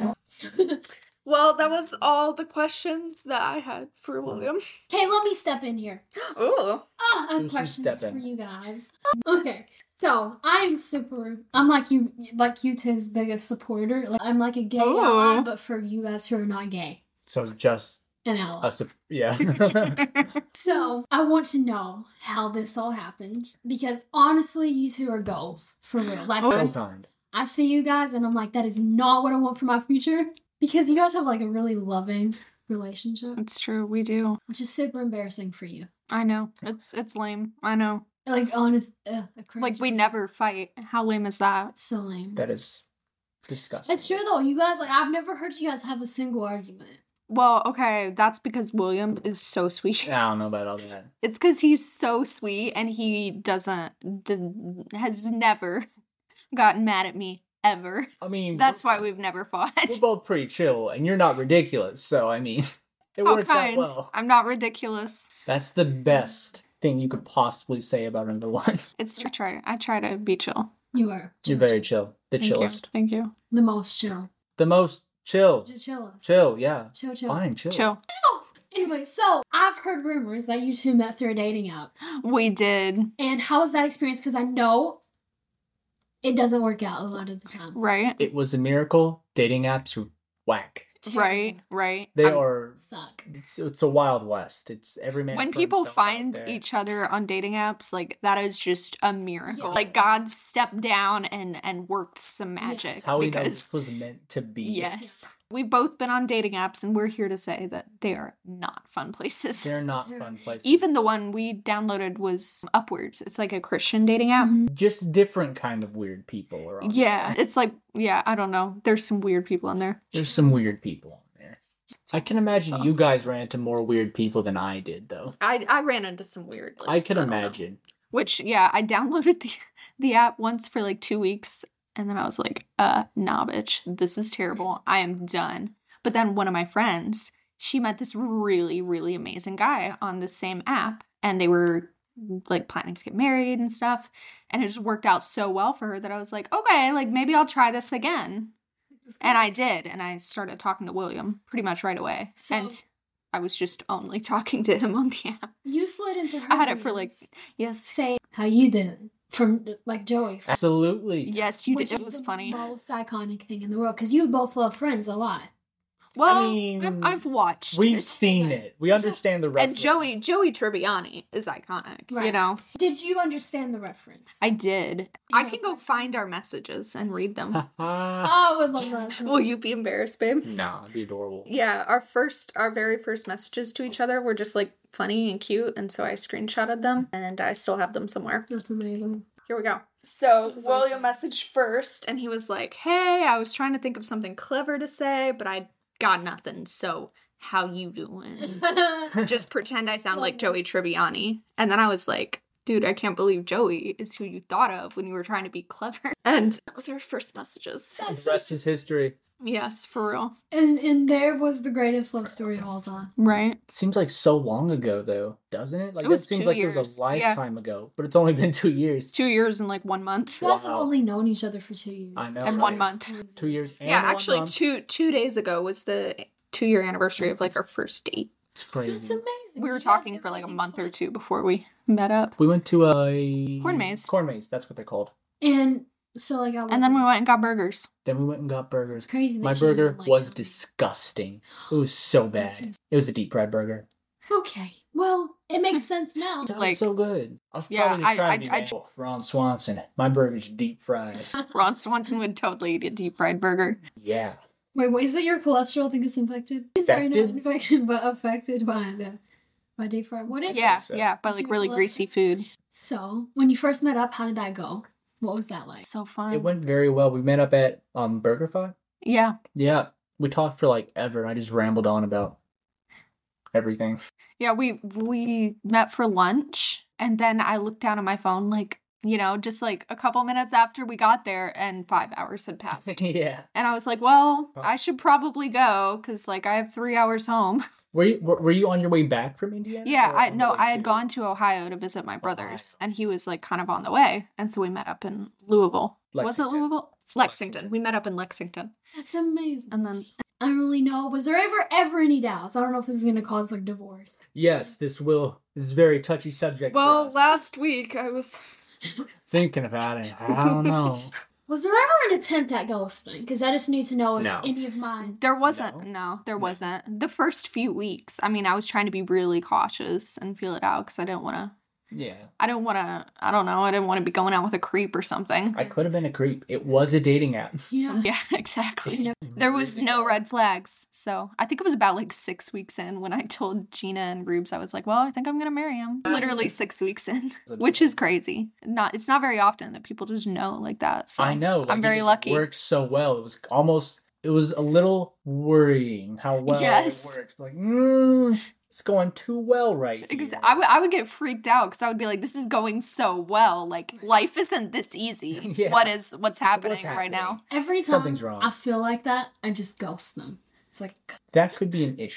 Speaker 2: Well, that was all the questions that I had for William.
Speaker 1: Okay, let me step in here.
Speaker 2: Ooh.
Speaker 1: I have questions for you guys. Okay, so I'm like you two's biggest supporter. Like, I'm like a gay ally, but for you guys who are not gay.
Speaker 3: So just
Speaker 1: an ally.
Speaker 3: Yeah.
Speaker 1: So I want to know how this all happened because honestly, you two are goals for real. Like, I see you guys and I'm like, that is not what I want for my future. Because you guys have, like, a really loving relationship.
Speaker 2: It's true, we do.
Speaker 1: Which is super embarrassing for you.
Speaker 2: I know. It's lame. I know.
Speaker 1: Like, honest...
Speaker 2: like, we never fight. How lame is that?
Speaker 1: So lame.
Speaker 3: That is disgusting.
Speaker 1: It's true, though. You guys, like, I've never heard you guys have a single argument.
Speaker 2: Well, okay, that's because William is so sweet.
Speaker 3: I don't know about all that.
Speaker 2: It's because he's so sweet, and he has never gotten mad at me. Ever.
Speaker 3: I mean...
Speaker 2: That's why we've never fought.
Speaker 3: We're both pretty chill, and you're not ridiculous, so, I mean... It
Speaker 2: How
Speaker 3: works
Speaker 2: kind.
Speaker 3: out well.
Speaker 2: I'm not ridiculous.
Speaker 3: That's the best thing you could possibly say about another one.
Speaker 2: I try to be chill.
Speaker 1: You are.
Speaker 3: You're very chill. The chillest.
Speaker 2: Thank you.
Speaker 1: The most chill.
Speaker 3: The most chill.
Speaker 1: The chillest.
Speaker 3: Chill, yeah.
Speaker 1: Chill.
Speaker 3: Fine, chill.
Speaker 2: Chill.
Speaker 1: Anyway, so I've heard rumors that you two met through a dating app.
Speaker 2: We did.
Speaker 1: And how was that experience? Because I know it doesn't work out a lot of the time.
Speaker 2: Right.
Speaker 3: It was a miracle. Dating apps are whack.
Speaker 2: Right.
Speaker 3: They are
Speaker 1: suck.
Speaker 3: It's a wild west. It's every man.
Speaker 2: When
Speaker 3: for
Speaker 2: people
Speaker 3: himself
Speaker 2: find
Speaker 3: out there.
Speaker 2: each other on dating apps, like that is just a miracle.
Speaker 1: Yeah.
Speaker 2: Like God stepped down and worked some magic.
Speaker 3: That's how we know this was meant to be.
Speaker 2: Yes. We've both been on dating apps and we're here to say that they are not fun places.
Speaker 3: They're not fun places.
Speaker 2: Even the one we downloaded was Upwards. It's like a Christian dating app.
Speaker 3: Just different kind of weird people are on
Speaker 2: Yeah.
Speaker 3: there.
Speaker 2: It's like, I don't know. There's some weird people in there.
Speaker 3: There's some weird people on there. I can imagine you guys ran into more weird people than I did, though.
Speaker 2: I ran into some weird.
Speaker 3: I can
Speaker 2: don't know.
Speaker 3: imagine.
Speaker 2: Which, I downloaded the app once for like 2 weeks. And then I was like, nah, bitch, this is terrible. I am done. But then one of my friends, she met this really, really amazing guy on the same app. And they were like planning to get married and stuff. And it just worked out so well for her that I was like, okay, like maybe I'll try this again. And I did. And I started talking to William pretty much right away. And I was just only talking to him on the app.
Speaker 1: You slid into her
Speaker 2: I had it for like,
Speaker 1: say how you did. From, like, Joey.
Speaker 3: Absolutely.
Speaker 2: Yes, you did. It
Speaker 1: Which
Speaker 2: was
Speaker 1: is the
Speaker 2: funny.
Speaker 1: most iconic thing in the world. Because you both love Friends a lot.
Speaker 2: Well,
Speaker 3: I mean,
Speaker 2: I've watched
Speaker 3: We've
Speaker 2: it.
Speaker 3: seen it. We understand the reference.
Speaker 2: And Joey Tribbiani is iconic, you
Speaker 1: Right.
Speaker 2: know?
Speaker 1: Did you understand the reference?
Speaker 2: I did.
Speaker 1: You
Speaker 2: I
Speaker 1: know
Speaker 2: can go find our messages and read them.
Speaker 1: Oh, I would love that.
Speaker 2: Will you be embarrassed, babe?
Speaker 3: Nah, it'd be adorable.
Speaker 2: Yeah, our very first messages to each other were just like funny and cute, and so I screenshotted them and I still have them somewhere.
Speaker 1: That's amazing.
Speaker 2: Here we go. So William messaged first and he was like, hey, I was trying to think of something clever to say, but I got nothing, so how you doing? Just pretend I sound like Joey Tribbiani. And then I was like, dude, I can't believe Joey is who you thought of when you were trying to be clever. And that was our first messages.
Speaker 3: The rest is history.
Speaker 2: Yes, for real.
Speaker 1: And there was the greatest love story of all time.
Speaker 2: Right.
Speaker 3: It seems like so long ago, though, doesn't it? Like
Speaker 2: It was
Speaker 3: seems
Speaker 2: 2
Speaker 3: like it
Speaker 2: years.
Speaker 3: was a lifetime ago, but it's only been 2 years.
Speaker 2: 2 years and like 1 month.
Speaker 1: You guys have
Speaker 3: Wow.
Speaker 1: only known each other for 2 years.
Speaker 3: I know.
Speaker 2: And
Speaker 3: right?
Speaker 2: 1 month.
Speaker 3: 2 years. And
Speaker 2: Yeah,
Speaker 3: 1
Speaker 2: actually
Speaker 3: month.
Speaker 2: two days ago was the 2-year anniversary of like our first date.
Speaker 3: It's crazy.
Speaker 1: That's amazing.
Speaker 2: We were
Speaker 1: You guys
Speaker 2: talking
Speaker 1: did
Speaker 2: for like a
Speaker 1: really
Speaker 2: month or
Speaker 1: fun.
Speaker 2: two before we met up.
Speaker 3: We went to a
Speaker 2: Corn maze.
Speaker 3: Corn maze. That's what they're called.
Speaker 1: And so like I was
Speaker 2: And then we went and got burgers.
Speaker 3: Then we went and got
Speaker 1: It's
Speaker 3: burgers.
Speaker 1: crazy. that
Speaker 3: My
Speaker 1: you
Speaker 3: burger
Speaker 1: didn't like
Speaker 3: was
Speaker 1: Joey.
Speaker 3: disgusting. It was so bad.
Speaker 1: seems-
Speaker 3: It was a deep fried burger.
Speaker 1: Okay. Well, it makes sense now.
Speaker 3: It
Speaker 2: Like-
Speaker 3: was so good. I was
Speaker 2: Yeah,
Speaker 3: probably just trying to be
Speaker 2: I-
Speaker 3: bad. Ron Swanson. My burger's deep fried.
Speaker 2: Ron Swanson would totally eat a deep fried burger.
Speaker 3: Yeah.
Speaker 1: Wait, is it your cholesterol think it's infected? Sorry, not
Speaker 3: Infected?
Speaker 1: infected, but affected by deep fried. What is it?
Speaker 2: Yeah,
Speaker 3: so.
Speaker 2: yeah, but
Speaker 1: Is
Speaker 2: like
Speaker 1: your
Speaker 2: really
Speaker 1: cholesterol-
Speaker 2: greasy food.
Speaker 1: So, when you first met up, how did that go? What was that like?
Speaker 2: So fun.
Speaker 3: It went very well. We met up at BurgerFi.
Speaker 2: Yeah.
Speaker 3: Yeah. We talked for like ever. I just rambled on about everything.
Speaker 2: Yeah, we met for lunch and then I looked down at my phone like, you know, just like a couple minutes after we got there and 5 hours had passed.
Speaker 3: Yeah.
Speaker 2: And I was like, well, I should probably go because like I have 3 hours home.
Speaker 3: Were you on your way back from Indiana?
Speaker 2: Yeah,
Speaker 3: Or on the way
Speaker 2: I had
Speaker 3: to-
Speaker 2: gone to Ohio to visit my brothers and he was like kind of on the way. And so we met up in Louisville. Was it
Speaker 3: Lexington.
Speaker 2: Louisville? Lexington. We met up in Lexington.
Speaker 1: That's amazing.
Speaker 2: And then
Speaker 1: I don't really know. Was there ever any doubts? I don't know if this is gonna cause like divorce.
Speaker 3: Yes, this is very touchy subject. for us.
Speaker 2: last week I was
Speaker 3: Thinking about it. I don't know.
Speaker 1: Was there ever an attempt at ghosting? Because I just need to know if
Speaker 3: No.
Speaker 1: any of mine.
Speaker 2: There wasn't. No, there wasn't. The first few weeks, I mean, I was trying to be really cautious and feel it out because I didn't want to.
Speaker 3: Yeah.
Speaker 2: I don't know. I didn't want to be going out with a creep or something.
Speaker 3: I could have been a creep. It was a dating app.
Speaker 1: Yeah.
Speaker 2: Yeah, exactly.
Speaker 1: Never-
Speaker 2: There was no red flags. So I think it was about like 6 weeks in when I told Gina and Rubes, I was like, well, I think I'm going to marry him. Literally 6 weeks in, which is crazy. It's not very often that people just know like that. So
Speaker 3: I know. like,
Speaker 2: I'm
Speaker 3: it
Speaker 2: very
Speaker 3: just
Speaker 2: lucky.
Speaker 3: Worked so well. It was a little worrying how well
Speaker 2: Yes.
Speaker 3: it worked. Like, it's going too well right here.
Speaker 2: Because I would get freaked out because I would be like, this is going so well. Like, life isn't this easy.
Speaker 3: Yeah.
Speaker 2: What's happening right now?
Speaker 1: Every time
Speaker 3: Something's wrong.
Speaker 1: I feel like that, I just ghost them. It's like
Speaker 3: That could be an issue.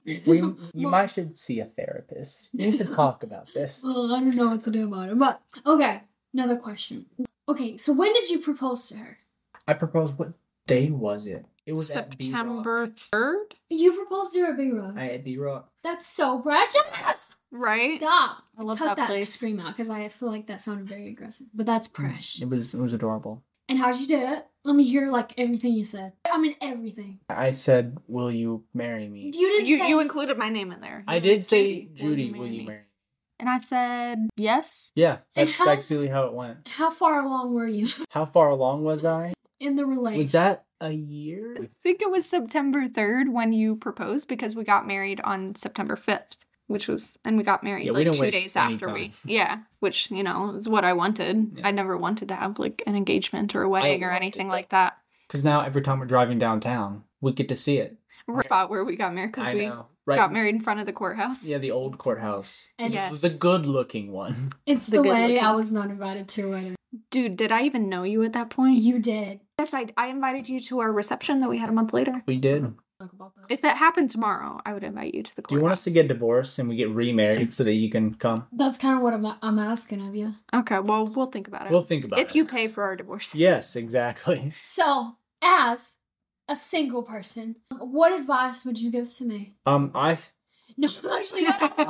Speaker 3: You might should see a therapist. You need to talk about this.
Speaker 1: Well, I don't know what to do about it. But, okay, another question. Okay, so when did you propose to her?
Speaker 3: I proposed, what day was it? It was
Speaker 2: September 3rd?
Speaker 1: You proposed to her at B-Rock.
Speaker 3: At B-Rock.
Speaker 1: That's so precious!
Speaker 2: Right?
Speaker 1: Stop.
Speaker 2: I love
Speaker 1: Cut
Speaker 2: that place.
Speaker 1: Scream out, because I feel like that sounded very aggressive. But that's precious.
Speaker 3: It was adorable.
Speaker 1: And how'd you do it? Let me hear, like, everything you said. I mean, everything.
Speaker 3: I said, will you marry me?
Speaker 1: You didn't say...
Speaker 2: You included my name in there.
Speaker 3: I did say, Judy, will you marry me?
Speaker 2: And I said, yes.
Speaker 3: Yeah, that's basically how it went.
Speaker 1: How far along were you?
Speaker 3: How far along was I?
Speaker 1: In the relationship.
Speaker 3: Was that a year?
Speaker 2: I think it was September 3rd when you proposed, because we got married on September 5th. And we got married like 2 days after which, is what I wanted. Yeah. I never wanted to have like an engagement or a wedding or anything like that.
Speaker 3: Because now every time we're driving downtown, we get to see it.
Speaker 2: Spot where we got married, because we got married in front of the courthouse.
Speaker 3: Yeah, the old courthouse.
Speaker 1: And
Speaker 3: the good looking one.
Speaker 1: It's the way I was not invited to it.
Speaker 2: Dude, did I even know you at that point?
Speaker 1: You did.
Speaker 2: Yes, I invited you to our reception that we had a month later.
Speaker 3: We did.
Speaker 2: If it happened tomorrow, I would invite you to the courthouse.
Speaker 3: Do you want us to get divorced and we get remarried so that you can come?
Speaker 1: That's kind of what I'm asking of you.
Speaker 2: Okay, well, we'll think about it.
Speaker 3: We'll think about it.
Speaker 2: If you pay for our divorce.
Speaker 3: Yes, exactly.
Speaker 1: So, as a single person, what advice would you give to me? No, actually,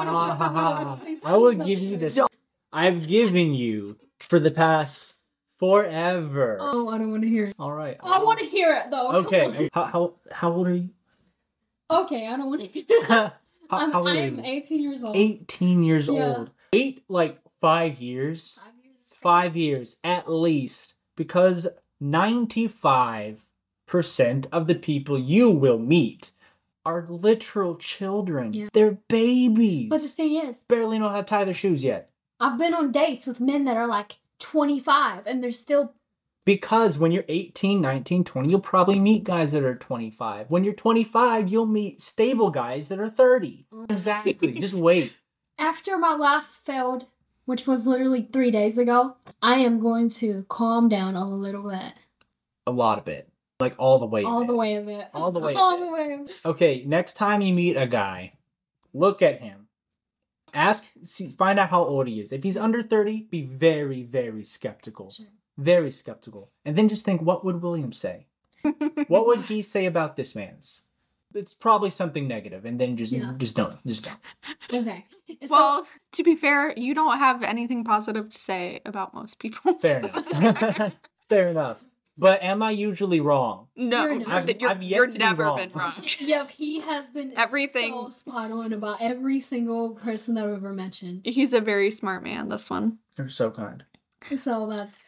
Speaker 3: I would give you this. I've given you for the past forever.
Speaker 1: Oh, I don't want to hear it.
Speaker 3: All right.
Speaker 1: I want to hear it though.
Speaker 3: Okay. How old are you?
Speaker 1: Okay, I don't want to hear it. I'm 18 years old.
Speaker 3: 18 years old. Wait like 5 years. 5 years at least, because 95% of the people you will meet are literal children. Yeah. They're babies.
Speaker 1: But the thing is,
Speaker 3: barely know how to tie their shoes yet.
Speaker 1: I've been on dates with men that are like 25 and they're still...
Speaker 3: Because when you're 18, 19, 20, you'll probably meet guys that are 25. When you're 25, you'll meet stable guys that are 30. Exactly. Just wait.
Speaker 1: After my last failed, which was literally 3 days ago, I am going to calm down a little bit.
Speaker 3: A lot of it. Like all the way.
Speaker 1: All the way of it.
Speaker 3: All the way.
Speaker 1: All the way.
Speaker 3: Okay, next time you meet a guy, look at him. Find out how old he is. If he's under 30, be very, very skeptical. Sure. Very skeptical. And then just think, what would William say? What would he say about this man's? It's probably something negative, and then just don't. Just don't.
Speaker 1: Okay.
Speaker 2: Well, to be fair, you don't have anything positive to say about most people.
Speaker 3: Fair enough. Fair enough. But am I usually wrong?
Speaker 2: No, you've never been wrong.
Speaker 1: Yep, he has been so spot on about every single person that we've ever mentioned.
Speaker 2: He's a very smart man, this one.
Speaker 3: You're so kind.
Speaker 1: So that's...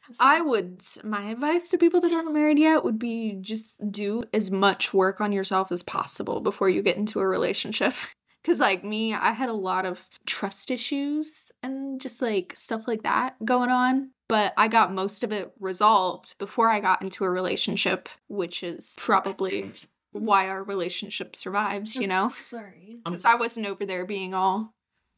Speaker 2: my advice to people that aren't married yet would be just do as much work on yourself as possible before you get into a relationship. Because like me, I had a lot of trust issues and just like stuff like that going on. But I got most of it resolved before I got into a relationship, which is probably why our relationship survives, you know?
Speaker 1: Sorry.
Speaker 2: Because I wasn't over there being all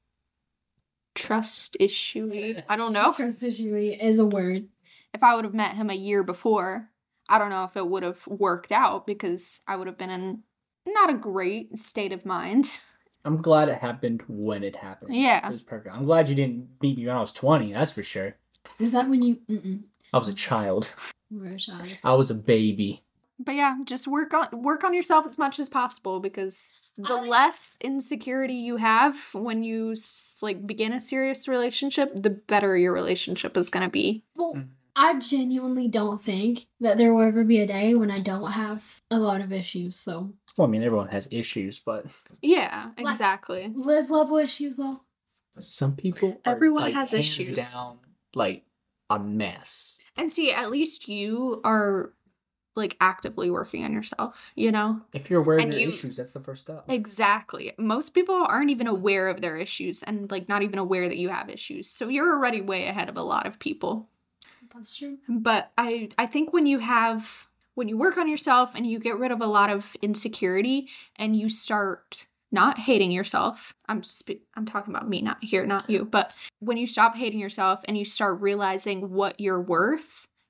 Speaker 2: trust issue-y. I don't know.
Speaker 1: Trust issue-y is a word.
Speaker 2: If I would have met him a year before, I don't know if it would have worked out because I would have been in not a great state of mind.
Speaker 3: I'm glad it happened when it happened.
Speaker 2: Yeah.
Speaker 3: It was perfect. I'm glad you didn't meet me when I was 20, that's for sure.
Speaker 1: Is that when you...
Speaker 3: I was a child.
Speaker 1: You were a child.
Speaker 3: I was a baby.
Speaker 2: But yeah, just work on yourself as much as possible, because the less insecurity you have when you like begin a serious relationship, the better your relationship is going to be.
Speaker 1: Well, I genuinely don't think that there will ever be a day when I don't have a lot of issues, so...
Speaker 3: Well, I mean, everyone has issues, but...
Speaker 2: Yeah, exactly.
Speaker 1: Like, Liz level issues, though.
Speaker 3: Some people
Speaker 2: Everyone
Speaker 3: like,
Speaker 2: has
Speaker 3: hands
Speaker 2: issues.
Speaker 3: Down, like, a mess.
Speaker 2: And see, at least you are... like actively working on yourself, you know?
Speaker 3: If you're aware of your issues, that's the first step.
Speaker 2: Exactly. Most people aren't even aware of their issues and like not even aware that you have issues. So you're already way ahead of a lot of people.
Speaker 1: That's true.
Speaker 2: But I think when you work on yourself and you get rid of a lot of insecurity and you start not hating yourself, I'm talking about me, not you, but when you stop hating yourself and you start realizing what you're worth,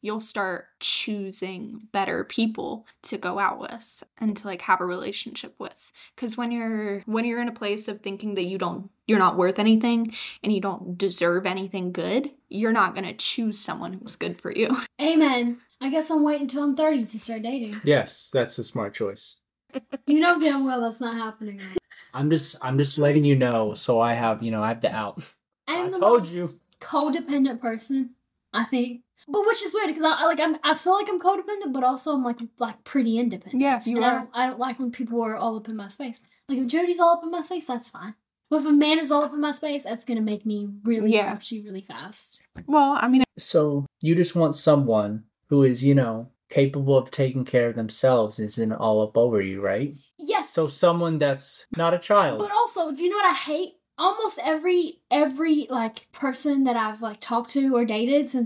Speaker 2: you'll start choosing better people to go out with and to like have a relationship with. Because when you're in a place of thinking that you're not worth anything and you don't deserve anything good, you're not going to choose someone who's good for you.
Speaker 1: Amen. I guess I'm waiting until I'm 30 to start dating.
Speaker 3: Yes, that's a smart choice.
Speaker 1: You know damn well that's not happening.
Speaker 3: I'm just letting you know, so I have the out.
Speaker 1: I'm the most codependent person, I think. But which is weird because I feel like I'm codependent, but also I'm like pretty independent.
Speaker 2: Yeah, you are.
Speaker 1: I don't like when people are all up in my space. Like if Jody's all up in my space, that's fine. But if a man is all up in my space, that's gonna make me really grouchy really fast.
Speaker 2: Well, I mean,
Speaker 3: so you just want someone who is capable of taking care of themselves, isn't all up over you, right?
Speaker 1: Yes.
Speaker 3: So someone that's not a child.
Speaker 1: But also, do you know what I hate? Almost every like person that I've like talked to or dated since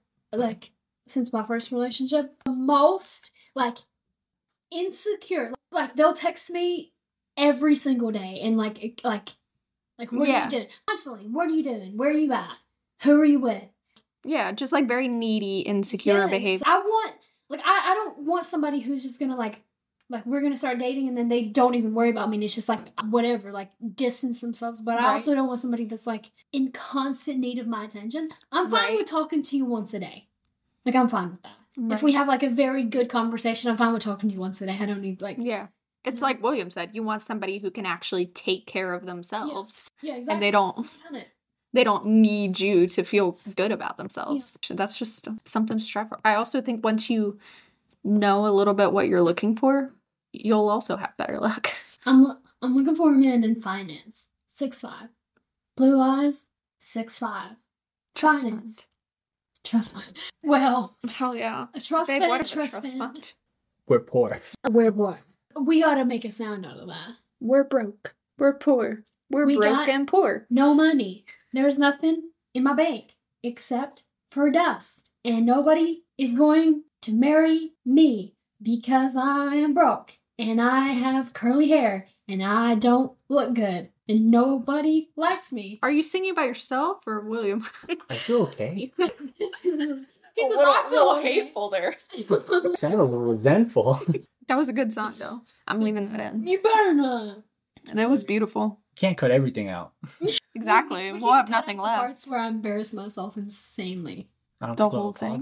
Speaker 1: since my first relationship, most like insecure. Like they'll text me every single day and like what are you doing? Constantly, what are you doing? Where are you at? Who are you with?
Speaker 2: Yeah, just like very needy, insecure behavior.
Speaker 1: I don't want somebody who's just gonna like we're gonna start dating and then they don't even worry about me and it's just like whatever, like distance themselves. But I also don't want somebody that's like in constant need of my attention. I'm fine with talking to you once a day. Like I'm fine with that. Right. If we have like a very good conversation, I'm fine with talking to you once a day. I don't need
Speaker 2: it's like William said, you want somebody who can actually take care of themselves.
Speaker 1: Yeah, exactly.
Speaker 2: And they don't need you to feel good about themselves. Yeah. That's just something to strive for. I also think once you know a little bit what you're looking for, you'll also have better luck.
Speaker 1: I'm looking for a man in finance. 6'5". Blue eyes, 6'5". Finance. Trust fund. Well.
Speaker 2: Hell yeah.
Speaker 1: A trust fund.
Speaker 3: We're poor.
Speaker 1: We're poor. We gotta make a sound out of that.
Speaker 2: We're broke. We're poor. We broke and poor.
Speaker 1: No money. There's nothing in my bank except for dust. And nobody is going to marry me because I am broke. And I have curly hair. And I don't look good. And nobody likes me.
Speaker 2: Are you singing by yourself or William?
Speaker 3: I feel okay.
Speaker 2: He's a little hateful there.
Speaker 3: You sound a little resentful.
Speaker 2: That was a good song, though. I'm leaving that in.
Speaker 1: You better not.
Speaker 2: That was beautiful.
Speaker 3: Can't cut everything out.
Speaker 2: Exactly. We'll have nothing left.
Speaker 1: Parts where I embarrass myself insanely.
Speaker 2: The whole thing.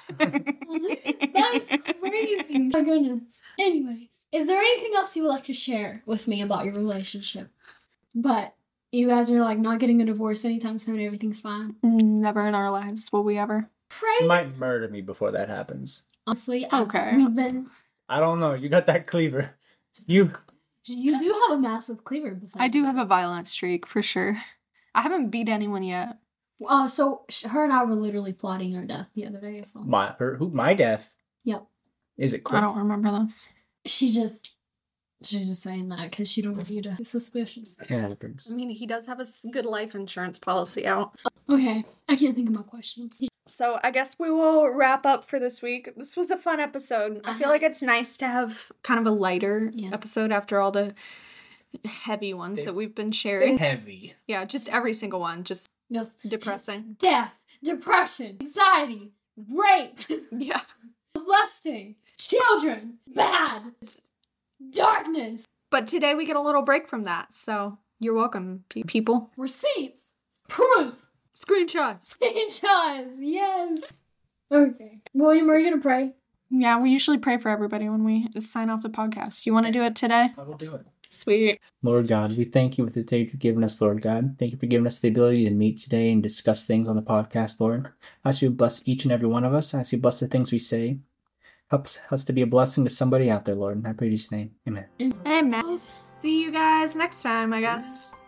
Speaker 1: That's crazy. My goodness. Anyways, is there anything else you would like to share with me about your relationship? But you guys are like not getting a divorce anytime soon. Everything's fine.
Speaker 2: Never in our lives will we ever.
Speaker 3: You might murder me before that happens.
Speaker 1: Honestly,
Speaker 2: okay.
Speaker 3: I don't know. You got that cleaver. You
Speaker 1: do have a massive cleaver.
Speaker 2: I do have a violent streak for sure. I haven't beat anyone yet.
Speaker 1: So her and I were literally plotting our death the other day. So.
Speaker 3: My death?
Speaker 1: Yep.
Speaker 3: Is it quick?
Speaker 2: I don't remember this.
Speaker 1: She's just saying that because she don't want you to be suspicious.
Speaker 3: It happens.
Speaker 2: I mean, he does have a good life insurance policy out.
Speaker 1: Okay. I can't think of my questions.
Speaker 2: So I guess we will wrap up for this week. This was a fun episode. I feel like it's nice to have kind of a lighter episode after all the heavy ones that we've been sharing.
Speaker 3: Heavy.
Speaker 2: Yeah, just every single one. Just depressing.
Speaker 1: Death, depression, anxiety, rape.
Speaker 2: Yeah.
Speaker 1: Lusting, children, bad, darkness.
Speaker 2: But today we get a little break from that. So you're welcome, people.
Speaker 1: Receipts, proof.
Speaker 2: Screenshots,
Speaker 1: yes. Okay. William, are you going to pray?
Speaker 2: Yeah, we usually pray for everybody when we sign off the podcast. You want to do it today?
Speaker 3: I will do it.
Speaker 2: Sweet.
Speaker 3: Lord God, we thank you for the day you've given us, Lord God. Thank you for giving us the ability to meet today and discuss things on the podcast, Lord. I ask you to bless each and every one of us. I ask you to bless the things we say. Help us to be a blessing to somebody out there, Lord. And I pray in Jesus' name. Amen.
Speaker 2: Amen. We'll see you guys next time, I guess.